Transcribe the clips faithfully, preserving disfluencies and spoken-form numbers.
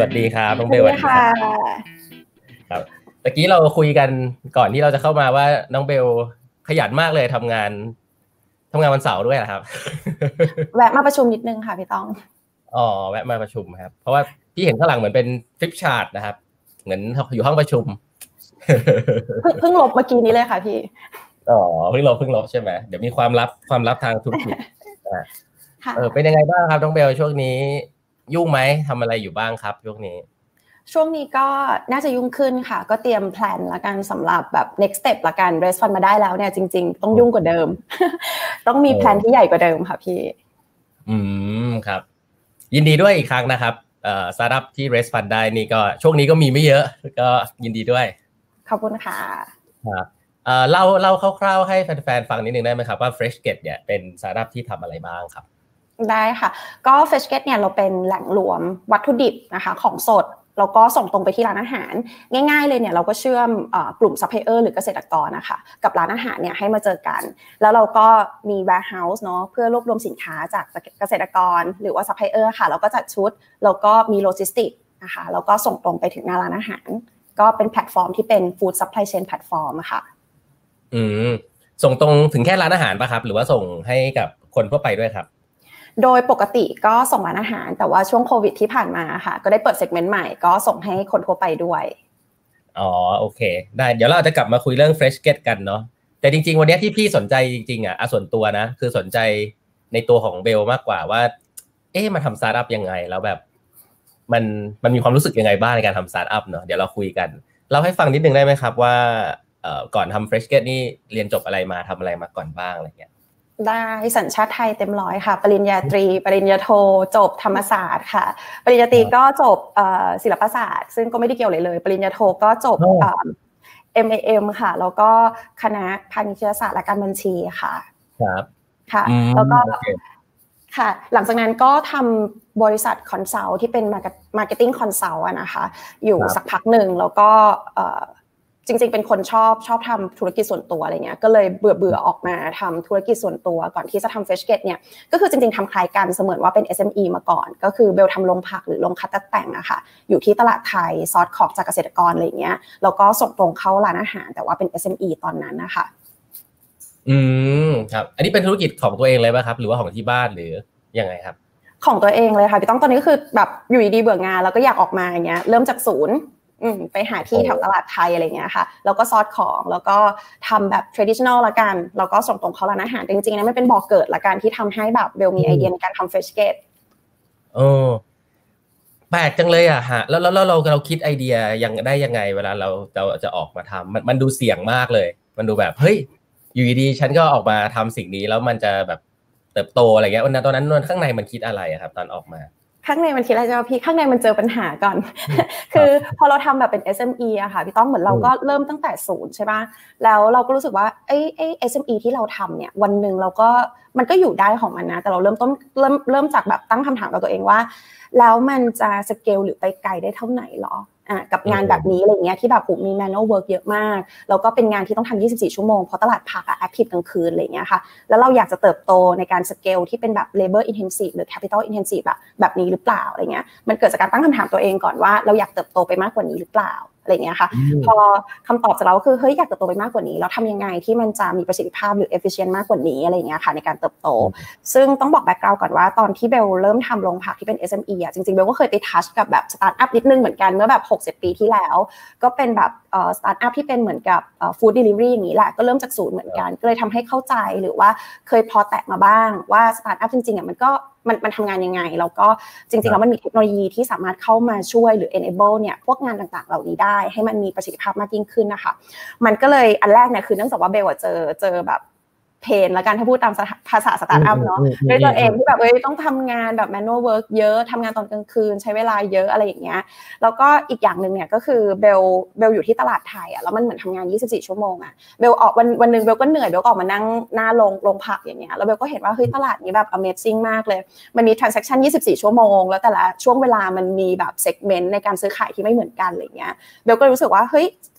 วัสดีครับน้องเบลสวัสดีค่ะครับตะกี้เราคุยกันก่อนที่เราจะเข้ามาว่าน้องเบลขยันมากเลยทำงานทำงานวันเสาร์ด้วยนะครับแวะมาประชุมนิดนึงค่ะพี่ต้องอ๋อแวะมาประชุมครับเพราะว่าพี่เห็นข้างหลังเหมือนเป็นฟลิปชาร์ตนะครับเหมือนอยู่ห้องประชุมเพิ่งลบเมื่อกี้นี้เลยค่ะพี่อ๋อเพิ่งลบเพิ่งลบใช่ไหมเดี๋ยวมีความลับความลับทางธุรกิจเออเป็นยังไงบ้างครับน้องเบลช่วงนี้ยุ่งไหมทำอะไรอยู่บ้างครับช่วงนี้ช่วงนี้ก็น่าจะยุ่งขึ้นค่ะก็เตรียมแพลนละกันสำหรับแบบ next step ละกัน raise fund มาได้แล้วเนี่ยจริงๆต้องยุ่งกว่าเดิมต้องมีแพลนที่ใหญ่กว่าเดิมค่ะพี่อืมครับยินดีด้วยอีกครั้งนะครับเอ่อสตาร์ทอัพที่ raise fund ได้นี่ก็ช่วงนี้ก็มีไม่เยอะก็ยินดีด้วยขอบคุณค่ะครับเอ่อเล่าเล่าคร่าวๆให้แฟนๆฟังนิดนึงได้ไหมครับว่า FreshGet เนี่ยเป็นสตาร์ทอัพที่ทำอะไรบ้างครับได้ค่ะก็ FreshGet เนี่ยเราเป็นแหล่งรวมวัตถุดิบนะคะของสดแล้วก็ส่งตรงไปที่ร้านอาหารง่ายๆเลยเนี่ยเราก็เชื่อมกลุ่มซัพพลายเออร์หรือเกษตรกรนะคะกับร้านอาหารเนี่ยให้มาเจอกันแล้วเราก็มี warehouse เนาะเพื่อรวบรวมสินค้าจากเกษตรกรหรือว่าซัพพลายเออร์ค่ะแล้วก็จัดชุดแล้วก็มีโลจิสติกนะคะแล้วก็ส่งตรงไปถึงหน้าร้านอาหารก็เป็นแพลตฟอร์มที่เป็น food supply chain platform ค่ะอืมส่งตรงถึงแค่ร้านอาหารป่ะครับหรือว่าส่งให้กับคนทั่วไปด้วยครับโดยปกติก็ส่งร้านอาหารแต่ว่าช่วงโควิดที่ผ่านมาค่ะก็ได้เปิดเซกเมนต์ใหม่ก็ส่งให้คนทั่วไปด้วยอ๋อโอเคได้เดี๋ยวเราจะกลับมาคุยเรื่อง FreshGet กันเนาะแต่จริงๆวันนี้ที่พี่สนใจจริงๆอ่ะส่วนตัวนะคือสนใจในตัวของเบลมากกว่าว่าเอ๊ะมาทำสตาร์ทอัพยังไงแล้วแบบมันมันมีความรู้สึกยังไงบ้างในการทำสตาร์ทอัพเนาะเดี๋ยวเราคุยกันเล่าให้ฟังนิดนึงได้ไหมครับว่าเอ่อก่อนทำ FreshGet นี่เรียนจบอะไรมาทำอะไรมาก่อนบ้างอะไรเงี้ยได้สัญชาติไทยเต็มร้อยค่ะปริญญาตรีปริญญาโทจบธรรมศาสตร์ค่ะปริญญาตรีก็จบศิลปศาสตร์ซึ่งก็ไม่ได้เกี่ยวเลยเลยปริญญาโทก็จบ เอ็ม เอ เอ็ม ค่ะแล้วก็คณะพาณิชยศาสตร์และการบัญชีค่ะครับค่ะแล้วก็ค่ะหลังจากนั้นก็ทำบริษัทคอนซัลท์ที่เป็นมาร์เก็ตติ้งคอนซัลท์นะคะอยู่สักพักหนึ่งแล้วก็จริงๆเป็นคนชอบชอบทำธุรกิจส่วนตัวอะไรเงี้ยก็เลยเบื่อเบื่อออกมาทำธุรกิจส่วนตัวก่อนที่จะทำ FreshGet เนี่ยก็คือจริงๆทำคล้ายกันเสมือนว่าเป็น เอส เอ็ม อี มาก่อนก็คือเบลทำโรงผักหรือโรงคัดแต่งอะค่ะอยู่ที่ตลาดไทยซอสของจากเกษตรกรอะไรเงี้ยแล้วก็ส่งตรงเข้าร้านอาหารแต่ว่าเป็น เอส เอ็ม อี ตอนนั้นนะคะอืมครับอันนี้เป็นธุรกิจของตัวเองเลยป่ะครับหรือว่าของที่บ้านหรือยังไงครับของตัวเองเลยค่ะพี่ต้องตอนนี้คือแบบอยู่ดีๆเบื่องานแล้วก็อยากออกมาอย่างเงี้ยเริ่มจากศูนย์ไปหาที่แถวตลาดไทยอะไรเงี้ยค่ะแล้วก็ซอสของแล้วก็ทำแบบ traditional ละกันแล้วก็ส่งตรงเข้าร้านอาหารจริงๆนะมันเป็นบ่อเกิดละกันที่ทำให้แบบเบลมีไอเดียในการทำ FreshGet โอ้แปลกจังเลยอ่ะฮะแล้วแล้วเราเราคิดไอเดียยังได้ยังไงเวลาเราจะจะออกมาทำมันมันดูเสี่ยงมากเลยมันดูแบบเฮ้ยอยู่ดีๆฉันก็ออกมาทำสิ่งนี้แล้วมันจะแบบเติบโตอะไรเงี้ยวันนั้นตอนนั้นนวลข้างในมันคิดอะไรครับตอนออกมาข้างในมันคิดอะไรจะพี่ข้างในมันเจอปัญหาก่อนคือพอเราทำแบบเป็น เอส เอ็ม อี อะค่ะพี่ต้องเหมือนเราก็เริ่มตั้งแต่ศูนย์ใช่ป่ะแล้วเราก็รู้สึกว่าไอ้ไอ้ เอส เอ็ม อี ที่เราทำเนี่ยวันนึงเราก็มันก็อยู่ได้ของมันนะแต่เราเริ่มต้นเริ่มเริ่มจากแบบตั้งคำถามกับตัวเองว่าแล้วมันจะสเกลหรือไปไกลได้เท่าไหนหรออ่ะกับงานแบบนี้อะไรเงี้ยที่แบบผมมี manual work เยอะมากแล้วก็เป็นงานที่ต้องทำยี่สิบสี่ชั่วโมงเพราะตลาดผักอะ active กลางคืนอะไรเงี้ยค่ะแล้วเราอยากจะเติบโตในการสเกลที่เป็นแบบ labor intensive หรือ capital intensive แบบแบบนี้หรือเปล่าอะไรเงี้ยมันเกิดจากการตั้งคำถามตัวเองก่อนว่าเราอยากเติบโตไปมากกว่านี้หรือเปล่าอะไรเงี้ยค่ะพอคำตอบจากเราคือเฮ้ยอยากเติบโตไปมากกว่านี้แล้วทำยังไงที่มันจะมีประสิทธิภาพหรือ efficient มากกว่านี้อะไรเงี้ยค่ะในการเติบโตซึ่งต้องบอกแบ็คกราวด์ก่อนว่าตอนที่เบลเริ่มทำโรงผักที่เป็น เอส เอ็ม อี อ่ะจริงๆเบลก็เคยไปทัชกับแบบสตาร์ทอัพนิดนึงเหมือนกันเมื่อแบบหกสิบปีที่แล้วก็เป็นแบบเอ่อสตาร์ทอัพที่เป็นเหมือนกับเอ่อฟู้ดเดลิเวอรี่อย่างนี้แหละก็เริ่มจากศูนย์เหมือนกันก็เลยทำให้เข้าใจหรือว่าเคยพอแตะมาบ้างว่าสตาร์ทอัพจริงๆอ่ะมันก็มันมันทำงานยังไงแล้วก็จริงๆแล้วมันมีเทคโนโลยีที่สามารถเข้ามาช่วยหรือ enable เนี่ยพวกงานต่างๆเหล่านี้ได้ให้มันมีประสิทธิภาพมากยิ่งขึ้นนะคะมันก็เลยอันแรกเนี่ยคือเนื่องจากว่าเบลเจอเจอแบบเพนแล้วกันถ้าพูดตามภาษาสตาร์ทอัพเนาะด้วยตัวเองที่แบบเอ้ยต้องทำงานแบบ manual work เยอะทำงานตอนกลางคืนใช้เวลาเยอะอะไรอย่างเงี้ยแล้วก็อีกอย่างนึงเนี่ยก็คือเบลเบลอยู่ที่ตลาดไทยอ่ะแล้วมันเหมือนทำงานยี่สิบสี่ชั่วโมงอ่ะเบลออกวันวันนึงเบลก็เหนื่อยเบลก็ออกมานั่งหน้าโรงโรงผักอย่างเงี้ยแล้วเบลก็เห็นว่าเฮ้ยตลาดนี้แบบ amazing มากเลยมันมี transaction ยี่สิบสี่ชั่วโมงแล้วแต่ละช่วงเวลามันมีแบบ segment ในการซื้อขายที่ไม่เหมือนกันอะไรเงี้ยเบลก็รู้สึกว่าเฮ้ย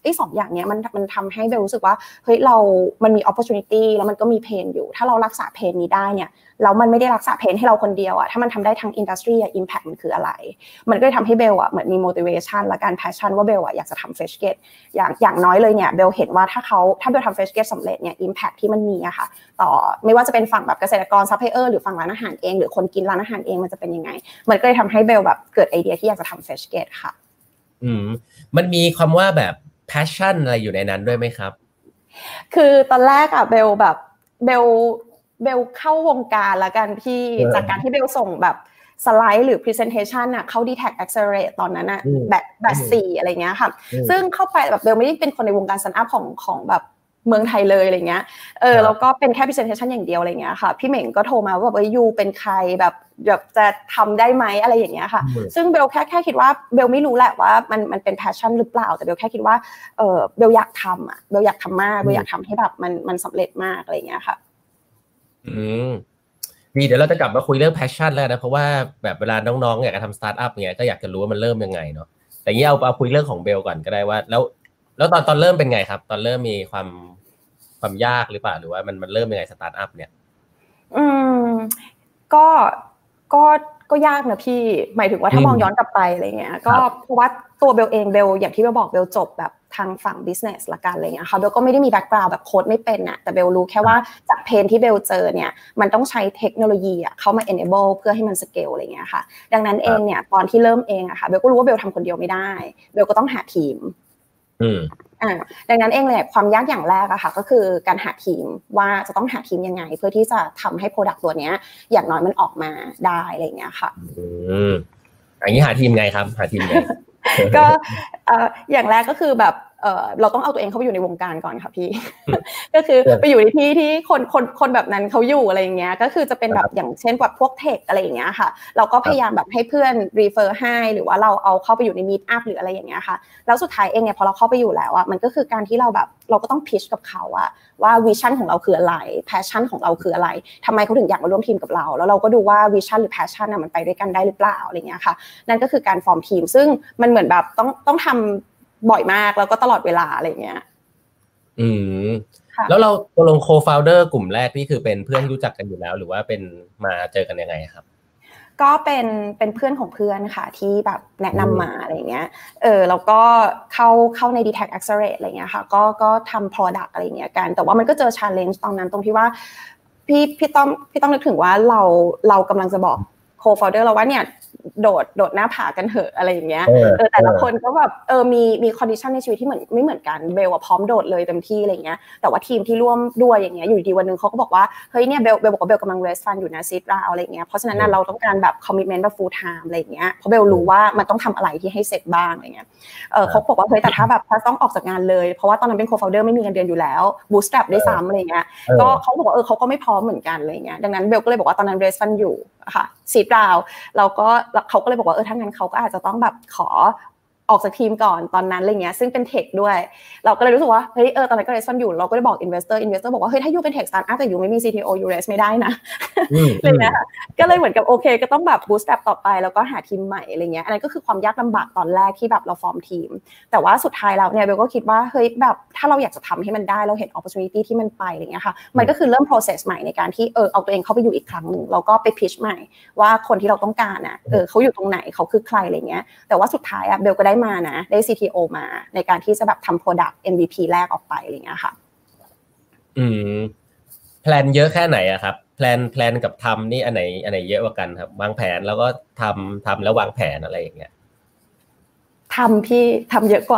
ไอ้สองอย่างเนี้ยมันมันทำให้เบลรู้สึกว่าเฮ้ยเรามันมี opportunity แล้วมันก็มีเพนอยู่ถ้าเรารักษาเพนนี้ได้เนี่ยแล้วมันไม่ได้รักษาเพนให้เราคนเดียวอ่ะถ้ามันทำได้ทั้ง industry อ่ะ impact มันคืออะไรมันก็เลยทำให้เบลอ่ะเหมือนมี motivation และการ passion ว่าเบลอ่ะอยากจะทำ fresh gate อย่างอย่างน้อยเลยเนี่ยเบลเห็นว่าถ้าเขาถ้าเบลทำ fresh gate สำเร็จเนี่ย impact ที่มันมีอะค่ะต่อไม่ว่าจะเป็นฝั่งแบบเกษตรกร supplier หรือฝั่งร้านอาหารเองหรือคนกินร้านอาหารเองมันจะเป็นยังไงมันก็เลยทำให้เบลแบบเกิดไอเดียที่อยากจะทำ fresh gate ค่ะอืมมันมีคำว่าแบบ passion อะไรอยู่ในนั้นด้วยไหมครับคือตอนแรกอะเบลแบบเบลเบลเข้าวงการละกันพี่จากการที่เบลส่งแบบสไลด์หรือ presentation น่ะเข้า ดี แท็ก Accelerate ตอนนั้นน่ะแบบแบบสี่อะไรเงี้ยค่ะซึ่งเข้าไปแบบเบลไม่ได้เป็นคนในวงการสตาร์ทอัพของของแบบเมืองไทยเลยอะไรเงี้ยเออแล้วก็เป็นแค่ presentation อย่างเดียวอะไรเงี้ยค่ะพี่เหม่งก็โทรมาว่าแบบเอ้ยยูเป็นใครแบบแบบจะทำได้ไหมอะไรอย่างเงี้ยค่ะซึ่งเบลแค่แค่คิดว่าเบลไม่รู้แหละว่ามันมันเป็น passion หรือเปล่าแต่เบลแค่คิดว่าเออเบลอยากทำอ่ะเบลอยากทำมากเบลอยากทำให้แบบมันมันสำเร็จมากอะไรเงี้ยค่ะอืมดีเดี๋ยวเราจะกลับมาคุยเรื่อง passion แล้วนะเพราะว่าแบบเวลาน้องๆอยากจะทำสตาร์ทอัพเงี้ยก็อยากจะรู้ว่ามันเริ่มยังไงเนาะแต่งี้เอาเอาคุยเรื่องของเบลก่อนก็ได้ว่าแล้วแล้วตอนตอนเริ่มเป็นไงครับตอนเริ่มมีความความยากหรือเปล่าหรือว่ามันมันเริ่มยังไงสตาร์ทอัพเนี่ยอืมก็ก็ก็ยากนะพี่หมายถึงว่าถ้ามองย้อนกลับไปอะไรเงี้ยก็เพราะว่าตัวเบลเองเบลอย่างที่เบลบอกเบลจบแบบทางฝั่ง business ละกันอะไรเงี้ยค่ะเบลก็ไม่ได้มี background แบบโค้ดไม่เป็นน่ะแต่เบลรู้แค่ว่าจากเพนที่เบลเจอเนี่ยมันต้องใช้เทคโนโลยีอ่ะเข้ามา enable เพื่อให้มัน scale อะไรเงี้ยค่ะดังนั้นเองเนี่ยตอนที่เริ่มเองอะค่ะเบลก็รู้ว่าเบลทำคนเดียวไม่ได้เบลก็ต้องหาทีมอืมอ่าดังนั้นเองเลยความยากอย่างแรกอะค่ะก็คือการหาทีมว่าจะต้องหาทีมยังไงเพื่อที่จะทำให้ product ตัวเนี้ยอย่างน้อยมันออกมาได้อะไรเงี้ยค่ะอืมอย่างนี้หาทีมไงครับหาทีมไงก็เอ่ออย่างแรกก็คือแบบเอ่อเราต้องเอาตัวเองเข้าไปอยู่ในวงการก่อนค่ะพี่ก็คือไปอยู่ในที่ที่คนคนคนแบบนั้นเขาอยู่อะไรอย่างเงี้ยก็คือจะเป็นแบบอย่างเช่นแบบพวกเทคอะไรอย่างเงี้ยค่ะเราก็พยายามแบบให้เพื่อนรีเฟอร์ให้หรือว่าเราเอาเข้าไปอยู่ในมีตอัพหรืออะไรอย่างเงี้ยค่ะแล้วสุดท้ายเองเนี่ยพอเราเข้าไปอยู่แล้วอ่ะมันก็คือการที่เราแบบเราก็ต้องพิชกับเขาอะว่าวิชั่นของเราคืออะไรแพชชั่นของเราคืออะไรทำไมเขาถึงอยากมาร่วมทีมกับเราแล้วเราก็ดูว่าวิชั่นหรือแพชชั่นน่ะมันไปด้วยกันได้หรือเปล่าอะไรเงี้ยค่ะนั่นก็คือการฟอร์มทีมซึ่งมันเหมือนแบบต้องต้องทำบ่อยมากแล้วก็ตลอดเวลาอะไรเงี้ยอืมแล้วเราตกลงโคฟาวเดอร์กลุ่มแรกนี่คือเป็นเพื่อนรู้จักกันอยู่แล้วหรือว่าเป็นมาเจอกันยังไงครับก็เป็นเป็นเพื่อนของเพื่อนค่ะที่แบบแนะนำมาอะไรเงี้ยเออแล้วก็เข้าเข้าใน ดี แท็ก Accelerate อะไรเงี้ยค่ะก็ก็ทำ product อะไรเงี้ยกันแต่ว่ามันก็เจอ challenge ตอนนั้นตรงที่ว่าพี่พี่ต้องพี่ต้องนึกถึงว่าเราเรากำลังจะบอก co-founder เราว่าเนี่ยโดดโดดหน้าผากันเหอะอะไรอย่างเงี้ยเออแต่ละคนก็แบบเออมีมี condition ในชีวิตที่เหมือนไม่เหมือนกันเบลอะพร้อมโดดเลยเต็มที่อะไรเงี้ยแต่ว่าทีมที่ร่วมด้วยอย่างเงี้ยอยู่ดีวันนึงเขาก็บอกว่าเฮ้ยเนี่ยเบลเบลบอกว่าเบลกำลัง raise fund อยู่นะซีดราอะไรเงี้ยเพราะฉะนั้นเราต้องการแบบ commitment แบบ full time อะไรเงี้ยเพราะเบลรู้ว่ามันต้องทำอะไรที่ให้เสร็จบ้างอะไรเงี้ยเออเขาบอกว่าเฮ้ยแต่ถ้าแบบถ้าต้องออกจากงานเลยเพราะว่าตอนนั้นเป็น co-founder ไม่มีเงินเดือนอยู่แล้ว bootstrap ได้ซ้ำอะไรเงี้ยก็เขาบอกว่าเออเขาก็ไม่พร้อมเหมือนกันอะไรเงี้ยดังนั้นเบลก็เลยบอกว่าตอนนั้น raise fund อยู่ค่ะซีดราวเราก็เขาก็เลยบอกว่าเออถ้างั้นเขาก็อาจจะต้องแบบขอออกจากทีมก่อนตอนนั้นอะไรเงี้ยซึ่งเป็นเทคด้วยเราก็เลยรู้สึกว่าเฮ้ยเออตอนนั้นก็เรสฟันอยู่เราก็ได้บอก investor investor บอกว่าเฮ้ยถ้ายูเป็นเทคสตาร์ทอัพแต่ยูไม่มี ซี ที โอ ยูเรสไม่ได้นะเลยนะก็เลยเหมือนกับโอเคก็ต้องแบบ bootstrap ต่อไปแล้วก็หาทีมใหม่อะไรเงี้ยอันนั้นก็คือความยากลำบากตอนแรกที่แบบเราฟอร์มทีมแต่ว่าสุดท้ายแล้วเนี่ยเบลก็คิดว่าเฮ้ยแบบถ้าเราอยากจะทำให้มันได้เราเห็น opportunity ที่มันไปอะไรเงี้ยค่ะมันก็คือเริ่ม process ใหม่ในการที่เออเอาตัวเองเข้าไปอยู่อีกครั้งนึงแล้วก็ไป pitch ใหม่ว่าคนที่เราต้องการน่ะเออเขาอยู่ตรงไหนเขาคือใครอะไรเงี้ยแต่ว่าสุดท้ายอ่ะเบลก็ได้มานะได้ ซี ที โอ มาในการที่จะแบบทำ product เอ็ม วี พี แรกออกไปอะไรเงี้ยค่ะอืมแพลนเยอะแค่ไหนอะครับแพลนแพลนกับทำนี่อันไหนอันไหนเยอะกว่ากันครับวางแผนแล้วก็ทำทำแล้ววางแผนอะไรอย่างเงี้ยทำพี่ทำเยอะกว่า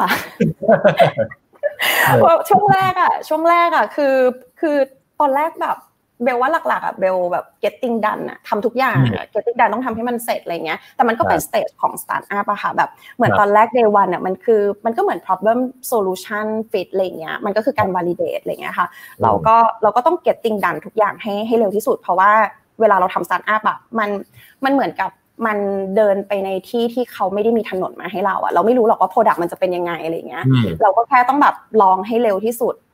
ช่วงแรกอ่ะช่วงแรกอ่ะคือคือตอนแรกแบบเบลว่าหลักๆอ่ะเบลแบบ getting done อ่ะทำทุกอย่างอ่ะ getting done ต้องทำให้มันเสร็จอะไรเงี้ยแต่มันก็เป็น stage ของ startup อะค่ะแบบเหมือนตอนแรก day one อ่ะมันคือมันก็เหมือน problem solution fit อะไรเงี้ยมันก็คือการ validate อะไรเงี้ยค่ะเราก็เราก็ต้อง getting done ทุกอย่างให้ให้เร็วที่สุดเพราะว่าเวลาเราทำ startup อ่ะมันมันเหมือนกับมันเดินไปในที่ที่เขาไม่ได้มีถนนมาให้เราอะเราไม่รู้หรอกว่า product มันจะเป็นยังไงอะไรเงี้ยเราก็แค่ต้องแบบลองให้เร็วที่สุด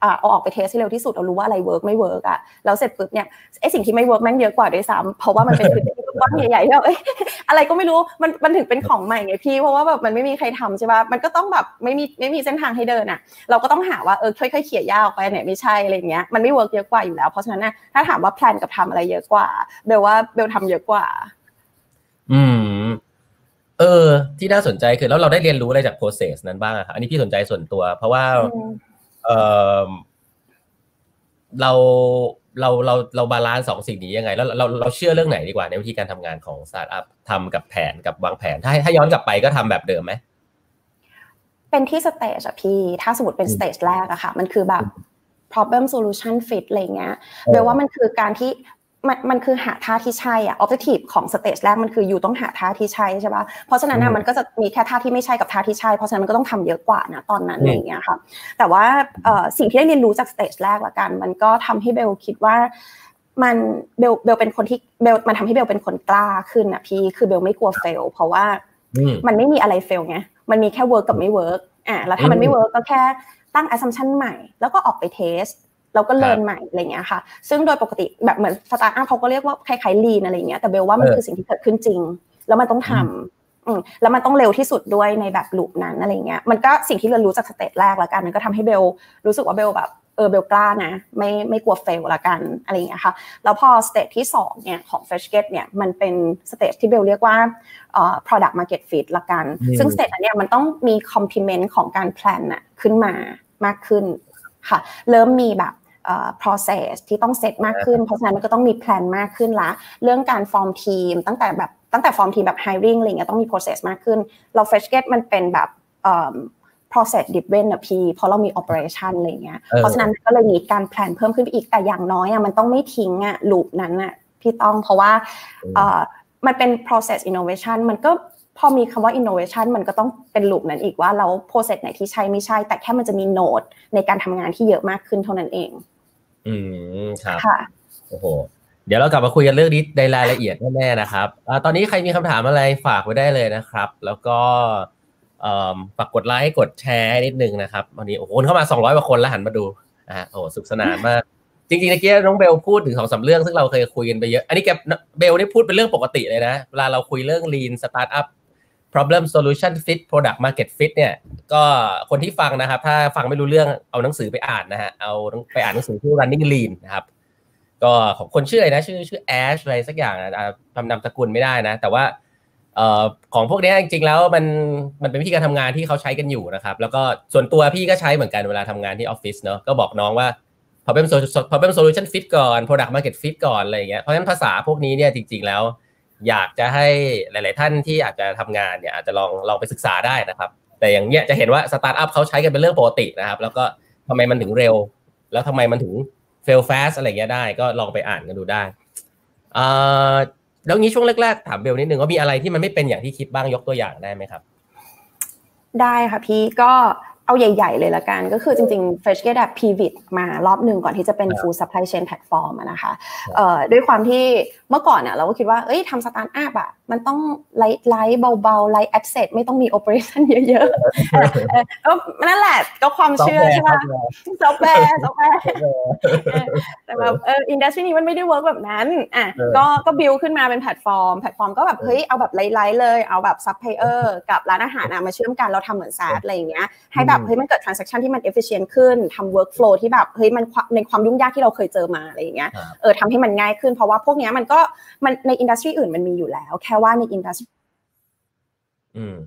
อ่าเอาออกไปเทสให้เร็วที่สุดเรารู้ว่าอะไรเวิร์กไม่เวิร์กอ่ะแล้วเสร็จปุ๊บเนี่ยไอ้สิ่งที่ไม่เวิร์กแม่งเยอะกว่าด้วยซ้ำเพราะว่ามันเป็นพื้นที่กว้างใหญ่ๆที่แบบเอ้ยอะไรก็ไม่รู้มันมันถึงเป็นของใหม่ไงพี่เพราะว่าแบบมันไม่มีใครทำใช่ป่ะมันก็ต้องแบบไม่มีไม่มีเส้นทางให้เดินอ่ะเราก็ต้องหาว่าเออค่อยๆเขี่ยหญ้าออกไปเนี่ยไม่ใช่อะไรเงี้ยมันไม่เวิร์กเยอะกว่าอยู่แล้วเพราะฉะนั้นนะถ้าถามว่าแพลนกับทำอะไรเยอะกว่าเบลว่าเบลทำเยอะกว่าอืมเออที่น่าสนใจคือแล้วเราได้เรียนรู้อะไรจาก process นั้นบ้างครับอันนี้พี่สนใจส่วนตัวเพราะว่าเออเราเราเราเราบาลานซ์สองสิ่งนี้ยังไงแล้วเราเราเชื่อเรื่องไหนดีกว่าในวิธีการทำงานของสตาร์ทอัพทำกับแผนกับวางแผนถ้าถ้าย้อนกลับไปก็ทำแบบเดิมไหมเป็นที่สเตจอะพี่ถ้าสมมติเป็นสเตจแรกอะค่ะมันคือแบบ problem solution fit อะไรเงี้ยแปลว่ามันคือการที่มันมันคือหาท่าที่ใช่อะ objective ของสเตจแรกมันคืออยู่ต้องหาท่าที่ใช่ใช่ป่ะเพราะฉะนั้นนะมันก็จะมีแค่ท่าที่ไม่ใช่กับท่าที่ใช่เพราะฉะนั้นมันก็ต้องทำเยอะกว่านะตอนนั้นอะไรเงี้ยค่ะแต่ว่าเอ่อสิ่งที่ได้เรียนรู้จากสเตจแรกละกันมันก็ทำให้เบลคิดว่ามันเบลเบลเป็นคนที่เบลมันทำให้เบลเป็นคนกล้าขึ้นอะพี่คือเบลไม่กลัว fail เพราะว่ามันไม่มีอะไร fail ไงมันมีแค่ work กับไม่ work อ่ะแล้วถ้ามันไม่ work ก็แค่ตั้ง assumption ใหม่แล้วก็ออกไป testเราก็เรียนใหม่อะไรเงี้ยค่ะซึ่งโดยปกติแบบเหมือนสตาร์ทอัพเขาก็เรียกว่าคล้ายๆ lean อะไรเงี้ยแต่เบลว่ามันคือสิ่งที่เกิดขึ้นจริงแล้วมันต้องทำอืมแล้วมันต้องเร็วที่สุดด้วยในแบบลูปนั้นอะไรเงี้ยมันก็สิ่งที่เรียนรู้จากสเตจแรกแล้วกันมันก็ทำให้เบลรู้สึกว่าเบลแบบเออเบลกล้านะไม่ไม่กลัว fail ละกันอะไรเงี้ยค่ะแล้วพอสเตจที่สองเนี่ยของ FreshGet เนี่ยมันเป็นสเตจที่เบลเรียกว่าเอ่อ product market fit ละกันซึ่งสเตจนั้นเนี่ยมันต้องมี complement ของการ plan น่ะขึ้นมามากขึ้นค่ะเริ่มมีแบบเอ่อ process ที่ต้องเซตมากขึ้นเพราะฉะนั้นมันก็ต้องมีแพลนมากขึ้นละเรื่องการ form team ตั้งแต่แบบตั้งแต่ form team แบบ hiring อะไรเงี้ยต้องมี process มากขึ้นเรา FreshGet มันเป็นแบบเอ่อ process driven อ่ะพี่เพราะเรามี operation อะไรเงี้ยเพราะฉะนั้นก็เลยมีการแพลนเพิ่มขึ้นไปอีกแต่อย่างน้อยอ่ะมันต้องไม่ทิ้งอ่ะ loop นั้นอ่ะพี่ต้องเพราะว่าเอ่อมันเป็น process innovation มันก็พอมีคำว่า innovation มันก็ต้องเป็นลูปนั้นอีกว่าเรา process ไหนที่ใช่ไม่ใช่แต่แค่มันจะมีโนดในการทำงานที่เยอะมากขึ้นเท่านั้นเองอืมครับค่ะโอ้โหเดี๋ยวเรากลับมาคุยกันเรื่องนี้ในรายละเอียดแน่ๆนะครับอ่าตอนนี้ใครมีคำถามอะไรฝากไว้ได้เลยนะครับแล้วก็เอ่อฝากกดไลค์กดแชร์นิดนึงนะครับวันนี้โอ้โหเข้ามาสองร้อยกว่าคนแล้วหันมาดูอ่าโอ้สุขสนานมากจริงๆเมื่อกี้น้องเบลพูดถึงสองสามเรื่องซึ่งเราเคยคุยกันไปเยอะอันนี้แกเบลนี่พูดเป็นเรื่องปกติเลยนะเวลาเราคุยเรื่อง lean startup problem solution fit product market fit เนี่ยก็คนที่ฟังนะครับถ้าฟังไม่รู้เรื่องเอาหนังสือไปอ่านนะฮะเอาไปอ่านหนังสือที่ running lean นะครับก็ของคนชื่ออะไรนะชื่อชื่อแอชอะไรสักอย่างนะจำนามสกุลไม่ได้นะแต่ว่าเอ่อของพวกนี้จริงๆแล้วมันมันเป็นวิธีการทำงานที่เขาใช้กันอยู่นะครับแล้วก็ส่วนตัวพี่ก็ใช้เหมือนกันเวลาทำงานที่ออฟฟิศเนาะก็บอกน้องว่า problem problem solution fit ก่อน product market fit ก่อนอะไรอย่างเงี้ยเพราะฉะนั้นภาษาพวกนี้เนี่ยจริงๆแล้วอยากจะให้หลายๆท่านที่อยากจะทำงานเนี่ยอาจจะลองลองไปศึกษาได้นะครับแต่อย่างเงี้ยจะเห็นว่าสตาร์ทอัพเขาใช้กันเป็นเรื่องปกตินะครับแล้วก็ทำไมมันถึงเร็วแล้วทำไมมันถึง fail fast อะไรเงี้ยได้ก็ลองไปอ่านกันดูได้อ่าแล้วงี้ช่วงแรกๆถามเบลนิดนึงว่ามีอะไรที่มันไม่เป็นอย่างที่คิดบ้างยกตัวอย่างได้ไหมครับได้ค่ะพี่ก็เอาใหญ่ๆเลยละกันก็คือจริงๆ FreshGet แบบ pivot มารอบหนึ่งก่อนที่จะเป็น full supply chain platform อ่ะนะคะเอ่อด้วยความที่เมื่อก่อนอ่ะเราก็คิดว่าเอ้ยทำสตาร์ทอัพอ่ะมันต้องไลท์ไลท์เบาๆไลท์ asset ไม่ต้องมี operation เยอะๆก็นั่นแหละก็ความเชื่อใช่ป่ะซอฟต์แวร์ซอฟต์แวร์แต่แบบเอออินดัสทรีนี้มันไม่ได้เวิร์กแบบนั้นอ่ะก็ก็บิลขึ้นมาเป็นแพลตฟอร์มแพลตฟอร์มก็แบบเฮ้ยเอาแบบไลท์ๆเลยเอาแบบซัพพลายเออร์กับร้านอาหารอ่ะมาเชื่อมกันเราทำเหมือน SaaS อะไรอย่างเงี้ยให้แบบเฮ้ยมันเกิด transaction ที่มัน efficient ขึ้นทำ workflow ที่แบบเฮ้ยมันในความยุ่งยากที่เราเคยเจอมาอะไรอย่างเงี้ยเออทำให้มันง่ายขึ้นเพราะว่าพวกเนี้ยมันก็มันในอินดัสทรีอื่นมันมีอยู่แล้วแค่ว่าในอินดัสทรีอืม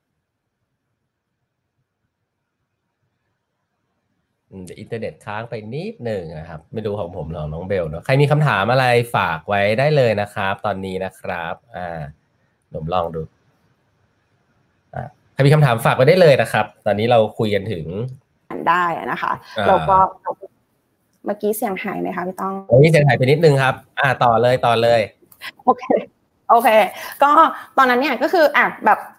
อินเทอร์เน็ตค้างไปนิดหนึ่งนะครับไม่รู้ของผมหรอน้องเบลเนาะใครมีคำถามอะไรฝากไว้ได้เลยนะครับตอนนี้นะครับอ่าผมลองดูอ่าใครมีคำถามฝากไว้ได้เลยนะครับตอนนี้เราคุยกันถึงได้นะคะแล้วก็เมื่อกี้เสียงหายไหมคะพี่ต้องโอ้ยเสียงหายไปนิดนึงครับอ่าต่อเลยต่อเลยโอเคโอเคก็ตอนนั้นเนี่ยก็คืออ่ะแบบ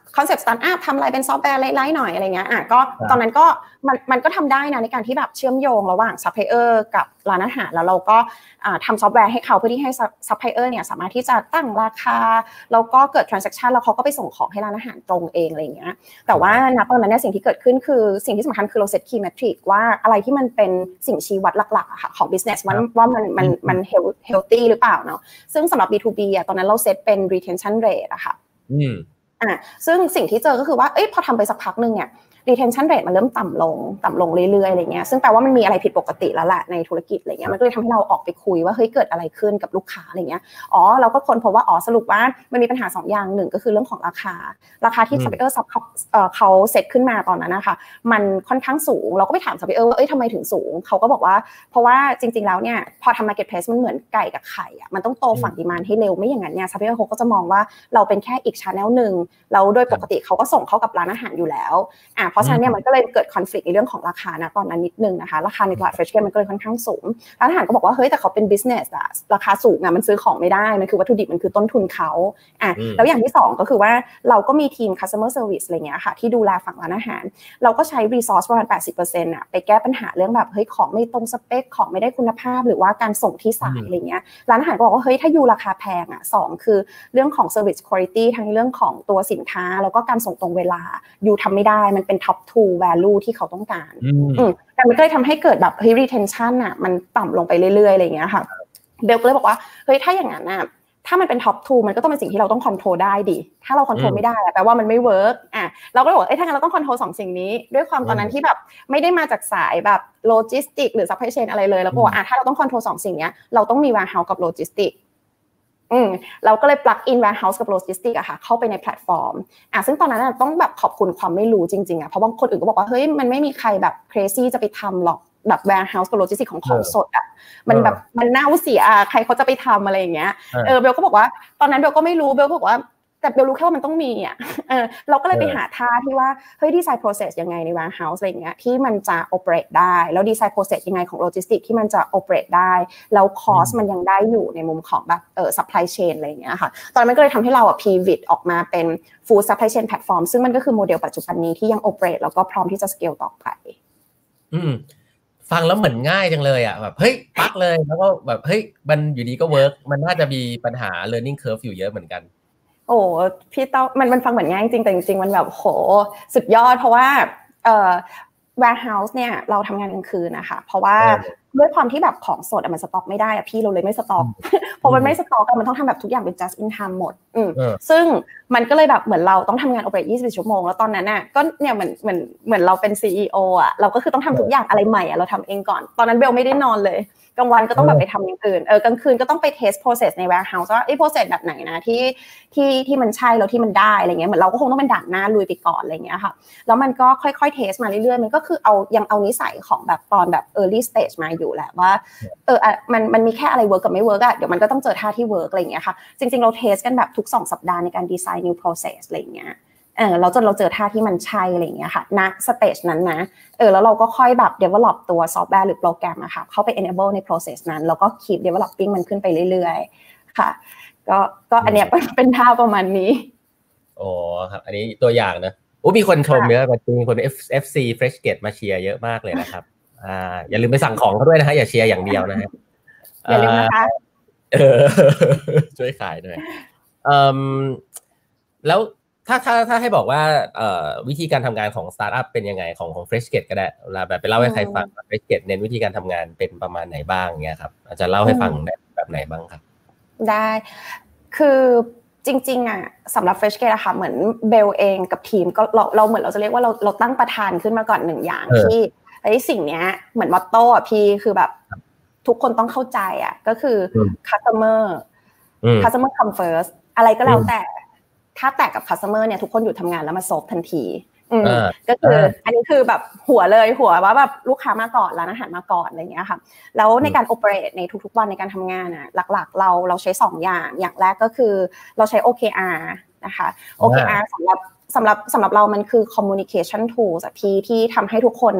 คอนเซ็ปต์สตาร์ทอัพทำอะไรเป็นซอฟต์แวร์ไล่ๆหน่อยอะไรเงี้ยอ่ะก็ตอนนั้นก็มันมันก็ทำได้นะในการที่แบบเชื่อมโยงระหว่างซัพพลายเออร์กับร้านอาหารแล้วเราก็ทำซอฟต์แวร์ให้เขาเพื่อที่ให้ซัพพลายเออร์เนี่ยสามารถที่จะตั้งราคาแล้วก็เกิด transaction แล้วเขาก็ไปส่งของให้ร้านอาหารตรงเองอะไรเงี้ยแต่ว่าณตอนนั้นเนี่ยสิ่งที่เกิดขึ้นคือสิ่งที่สำคัญคือเราเซต key metric ว่าอะไรที่มันเป็นสิ่งชี้วัดหลักๆอะค่ะของ business ว่าว่ามันมันมัน healthy หรือเปล่าเนาะซึ่งสำหรับ บี ทู บี อ่ะตอนนั้นเราเซตเป็น retention rate อะค่ะอืมอ่ะซึ่งสิ่งที่เจอก็คือว่าเอ้ยพอทำไปสักพักนึงเนี่ย retention rate มันเริ่มต่ำลงต่ำลงเรื่อยๆอะไรเงี้ยซึ่งแปลว่ามันมีอะไรผิดปกติแล้วแหละในธุรกิจอะไรเงี้ยมันก็เลยทำให้เราออกไปคุยว่าเฮ้ยเกิดอะไรขึ้นกับลูกค้าอะไรเงี้ยอ๋อเราก็ค้นพบว่าอ๋อสรุปว่ามันมีปัญหาสองอย่างหนึ่งก็คือเรื่องของราคาราคาที่ supplier เอ่อเขาเซตขึ้นมาตอนนั้นนะคะมันค่อนข้างสูงเราก็ไปถาม supplier ว่าเอ้ยทำไมถึงสูงเขาก็บอกว่าเพราะว่าจริงๆแล้วเนี่ยพอทำ marketplace มันเหมือนไก่กับไข่อ่ะมันต้องโตฝั่ง demand ให้เร็วไม่อย่างนั้นเนี่ย supplier เขาก็จะมองว่าเราเป็นแค่อีก channel นึงแล้วโดยปกติเขาก็ส่งเข้ากับร้านอาหารอยู่แล้วอ่ะเพราะฉะนั้นเนี่ยมันก็เลยเกิด conflict ในเรื่องของราคานะตอนนั้นนิดนึงนะคะราคาในตลาด fresh gate มันก็เลยค่อนข้างสูงร้านอาหารก็บอกว่าเฮ้ยแต่เขาเป็น business อะราคาสูงอะมันซื้อของไม่ได้มันคือวัตถุดิบมันคือต้นทุนเขาอ่ะแล้วอย่างที่สองก็คือว่าเราก็มีทีม customer service อะไรเงี้ยค่ะที่ดูแลฝั่งร้านอาหารเราก็ใช้ resource ประมาณ แปดสิบเปอร์เซ็นต์ อะไปแก้ปัญหาเรื่องแบบเฮ้ยของไม่ตรงสเปคของไม่ได้คุณภาพหรือว่าการส่งที่สายอะไรเงี้ยร้านอาหารก็บอกว่าเฮ้ยถ้ายูราคาแพงอะสองคือเรื่องของ service quality ทั้งเรื่องของตัวสินค้าแล้วก็การส่งตรงเวลายูทำไม่ได้มันเป็น top two value ที่เขาต้องการอืมแต่มันก็เลยทำให้เกิดแบบเฮ้ย retention อ่ะมันต่ำลงไปเรื่อยๆอะไรอย่างเงี้ยค่ะเบลก็เลยบอกว่าเฮ้ยถ้าอย่างนั้นน่ะถ้ามันเป็น top two มันก็ต้องเป็นสิ่งที่เราต้อง control ได้ดิถ้าเรา control ไม่ได้แปลว่ามันไม่ work อ่ะเราก็เลยบอกเอ้ยถ้างั้นเราต้อง control สองสิ่งนี้ด้วยความตอนนั้นที่แบบไม่ได้มาจากสายแบบ logistic หรือ supply chain อะไรเลยแล้วก็บอกอ่ะถ้าเราต้อง control สองสิ่งเนี้ยเราต้องมี warehouse กับ logisticอืมเราก็เลย plug in warehouse กับ logistics อะค่ะเข้าไปในแพลตฟอร์มอ่ะซึ่งตอนนั้นต้องแบบขอบคุณความไม่รู้จริงๆอะเพราะบางคนอื่นก็บอกว่าเฮ้ยมันไม่มีใครแบบ crazy จะไปทำหรอกแบบ warehouse กับ logistics ของของสดอะมันแบบมันเน่าเสียอะใครเขาจะไปทำอะไรอย่างเงี้ยเออเบลก็บอกว่าตอนนั้นเบลก็ไม่รู้เบลก็บอกว่าแต่เบลรู้แค่ว่ามันต้องมีอ่ะเออเราก็เลยไปหาท่าที่ว่าเฮ้ยดีไซน์ process ยังไงใน warehouse อะไรอย่างเงี้ยที่มันจะ operate ได้แล้วดีไซน์ process ยังไงของ logistics ที่มันจะ operate ได้แล้ว cost มันยังได้อยู่ในมุมของแบบเอ่อ supply chain อะไรอย่างเงี้ยค่ะตอนนั้นก็เลยทำให้เราอ่ะ pivot ออกมาเป็น full supply chain platform ซึ่งมันก็คือโมเดลปัจจุบันนี้ที่ยัง operate แล้วก็พร้อมที่จะ scale ต่อไปอืมฟังแล้วเหมือนง่ายจังเลยอ่ะแบบเฮ้ยปั๊กเลยแล้วก็แบบเฮ้ยมันอยู่ดีก็เวิร์กมันน่าจะมีปัญหา learning curve อยู่เยอะเหมือนกันโอ้พี่ต้องมันมันฟังเหมือนง่ายจริงแต่จริงๆมันแบบโหสุดยอดเพราะว่าเอ่อ warehouse เนี่ยเราทำงานกลางคืนนะคะเพราะว่าด้วยความที่แบบของสดมันสต็อกไม่ได้อะพี่เราเลยไม่สต็อกพอมันไม่สต็อกมันต้องทำแบบทุกอย่างเป็น just in time หมดอืมซึ่งมันก็เลยแบบเหมือนเราต้องทำงาน operate ยี่สิบสี่ชั่วโมงแล้วตอนนั้นน่ะก็เนี่ยเหมือนเหมือนเหมือนเราเป็น ซี อี โอ อ่ะเราก็คือต้องทำทุกอย่างอะไรใหม่อ่ะเราทำเองก่อนตอนนั้นเบลไม่ได้นอนเลยกลางวันก็ต้องแบบไปทำอย่างอื่นเออกลางคืนก็ต้องไป test process ใน warehouse ว่าไอ้ process แบบไหนนะที่ที่ที่มันใช่แล้วที่มันได้อะไรเงี้ยเหมือนเราก็คงต้องเป็นด่านหน้าลุยไปก่อนอะไรเงี้ยค่ะแล้วมันก็ค่อยๆ test มาเรื่อยๆมันก็คือเอายังเอานิสัยของแบบตอนแบบ early stage มาอยู่แหละว่าเออมันมันมีแค่อะไร work กับไม่ work อ่ะเดี๋ยวมันก็ต้องเจอท่าที่ work อะไรเงี้ยค่ะจริงๆเรา test กันแบบทุกสองสัปดาห์ในการ design new process อะไรเงี้ยเออเราจนเราเจอท่าที่มันใช่อะไรอย่างเงี้ยค่ะณสเตจนั้นนะเออแล้วเราก็ค่อยแบบ develop ตัวซอฟต์แวร์หรือโปรแกรมอะค่ะเข้าไป enable ใน process นั้นแล้วก็ keep developing มันขึ้นไปเรื่อยๆค่ะก็ก็อันเนี้ยเป็นท่าประมาณนี้โอ้ครับอันนี้ตัวอย่างนะโอ้มีคนชมเยอะมีคน F เอฟ ซี Fresh Gate มาเชียร์เยอะมากเลยนะครับอ่าอย่าลืมไปสั่งของเขาด้วยนะฮะอย่าเชียร์อย่างเดียวนะฮะอย่าลืมนะคะเออช่วยขายด้วยเอ่อแล้วถ้าถ้าถ้าให้บอกว่าเอ่อวิธีการทำงานของสตาร์ทอัพเป็นยังไงของของ Fresh Gate ก็ได้เวลาแบบไปเล่าให้ใครฟัง Fresh Gate เน้นวิธีการทำงานเป็นประมาณไหนบ้างเงี้ยครับอาจจะเล่าให้ฟังได้แบบไหนบ้างครับได้คือจริงๆอ่ะสำหรับ Fresh Gate อะค่ะเหมือนเบลเองกับทีมก็เราเราเหมือนเราจะเรียกว่าเราเราตั้งประธานขึ้นมาก่อนหนึ่งอย่างที่ไอ้สิ่งเนี้ยเหมือนมอตโต้อ่ะพี่คือแบบทุกคนต้องเข้าใจอ่ะก็คือ customer customer come first อะไรก็แล้วแต่ถ้าแตกกับ customer เนี่ยทุกคนหยุดทำงานแล้วมาซบทันทีก็คืออันนี้คือแบบหัวเลยหัวว่าแบบลูกค้ามาก่อนร้านอาหารมาก่อนอะไรอย่างเงี้ยค่ะแล้วในการ operate ในทุกๆวันในการทำงานอ่ะหลักๆเราเราใช้สองอย่างอย่างแรกก็คือเราใช้ โอ เค อาร์ นะคะ โอ เค อาร์ สำหรับสำหรับสำหรับเรามันคือ communication tools ที่ที่ทำให้ทุกคนน่ะ